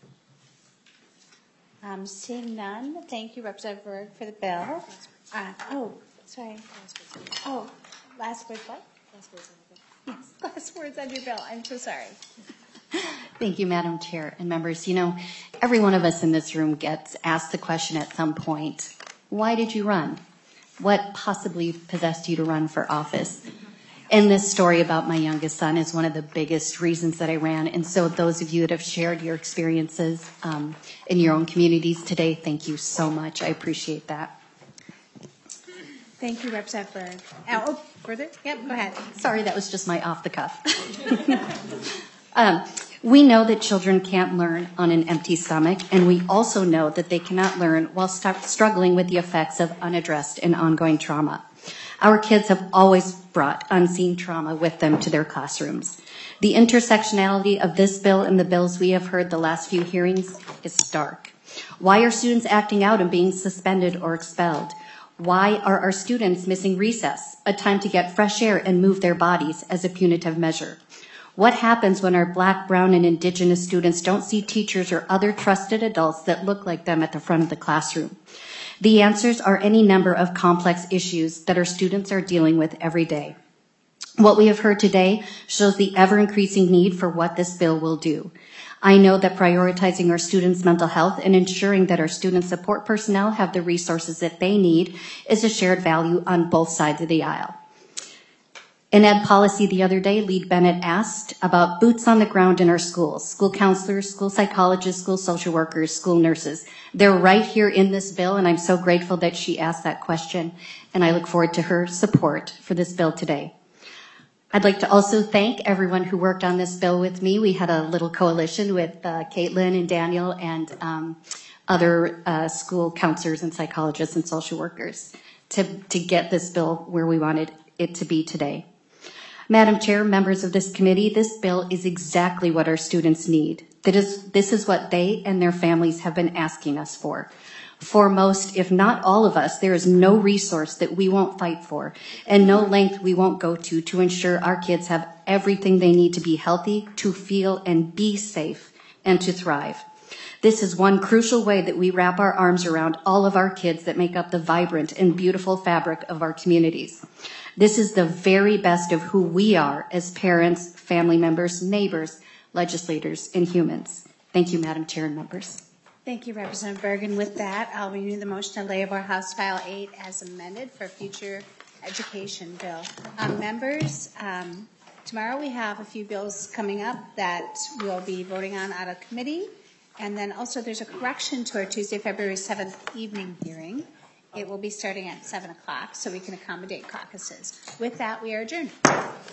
Seeing none, thank you, Representative Berg, for the bill. Sorry. Last words what? Last words on the bill. Yes, last words on your bill. I'm so sorry. Thank you, Madam Chair and members. You know, every one of us in this room gets asked the question at some point, why did you run? What possibly possessed you to run for office? And this story about my youngest son is one of the biggest reasons that I ran. And so those of you that have shared your experiences in your own communities today, thank you so much. I appreciate that. Thank you, Representative Berg. Further? Yep, go ahead. Sorry, that was just my off the cuff. We know that children can't learn on an empty stomach, and we also know that they cannot learn while struggling with the effects of unaddressed and ongoing trauma. Our kids have always brought unseen trauma with them to their classrooms. The intersectionality of this bill and the bills we have heard the last few hearings is stark. Why are students acting out and being suspended or expelled? Why are our students missing recess, a time to get fresh air and move their bodies, as a punitive measure? What happens when our Black, Brown, and Indigenous students don't see teachers or other trusted adults that look like them at the front of the classroom? The answers are any number of complex issues that our students are dealing with every day. What we have heard today shows the ever-increasing need for what this bill will do. I know that prioritizing our students' mental health and ensuring that our student support personnel have the resources that they need is a shared value on both sides of the aisle. In ed policy the other day, Lead Bennett asked about boots on the ground in our schools, school counselors, school psychologists, school social workers, school nurses. They're right here in this bill, and I'm so grateful that she asked that question, and I look forward to her support for this bill today. I'd like to also thank everyone who worked on this bill with me. We had a little coalition with Caitlin and Daniel and other school counselors and psychologists and social workers to get this bill where we wanted it to be today. Madam Chair, members of this committee, this bill is exactly what our students need. This is what they and their families have been asking us for. For most, if not all of us, there is no resource that we won't fight for and no length we won't go to ensure our kids have everything they need to be healthy, to feel and be safe, and to thrive. This is one crucial way that we wrap our arms around all of our kids that make up the vibrant and beautiful fabric of our communities. This is the very best of who we are as parents, family members, neighbors, legislators, and humans. Thank you, Madam Chair and members. Thank you, Representative Berg. And with that, I'll renew the motion to lay over House File 8 as amended for future education bill. Members, tomorrow we have a few bills coming up that we'll be voting on out of committee. And then also there's a correction to our Tuesday, February 7th evening hearing. It will be starting at 7 o'clock, so we can accommodate caucuses. With that, we are adjourned.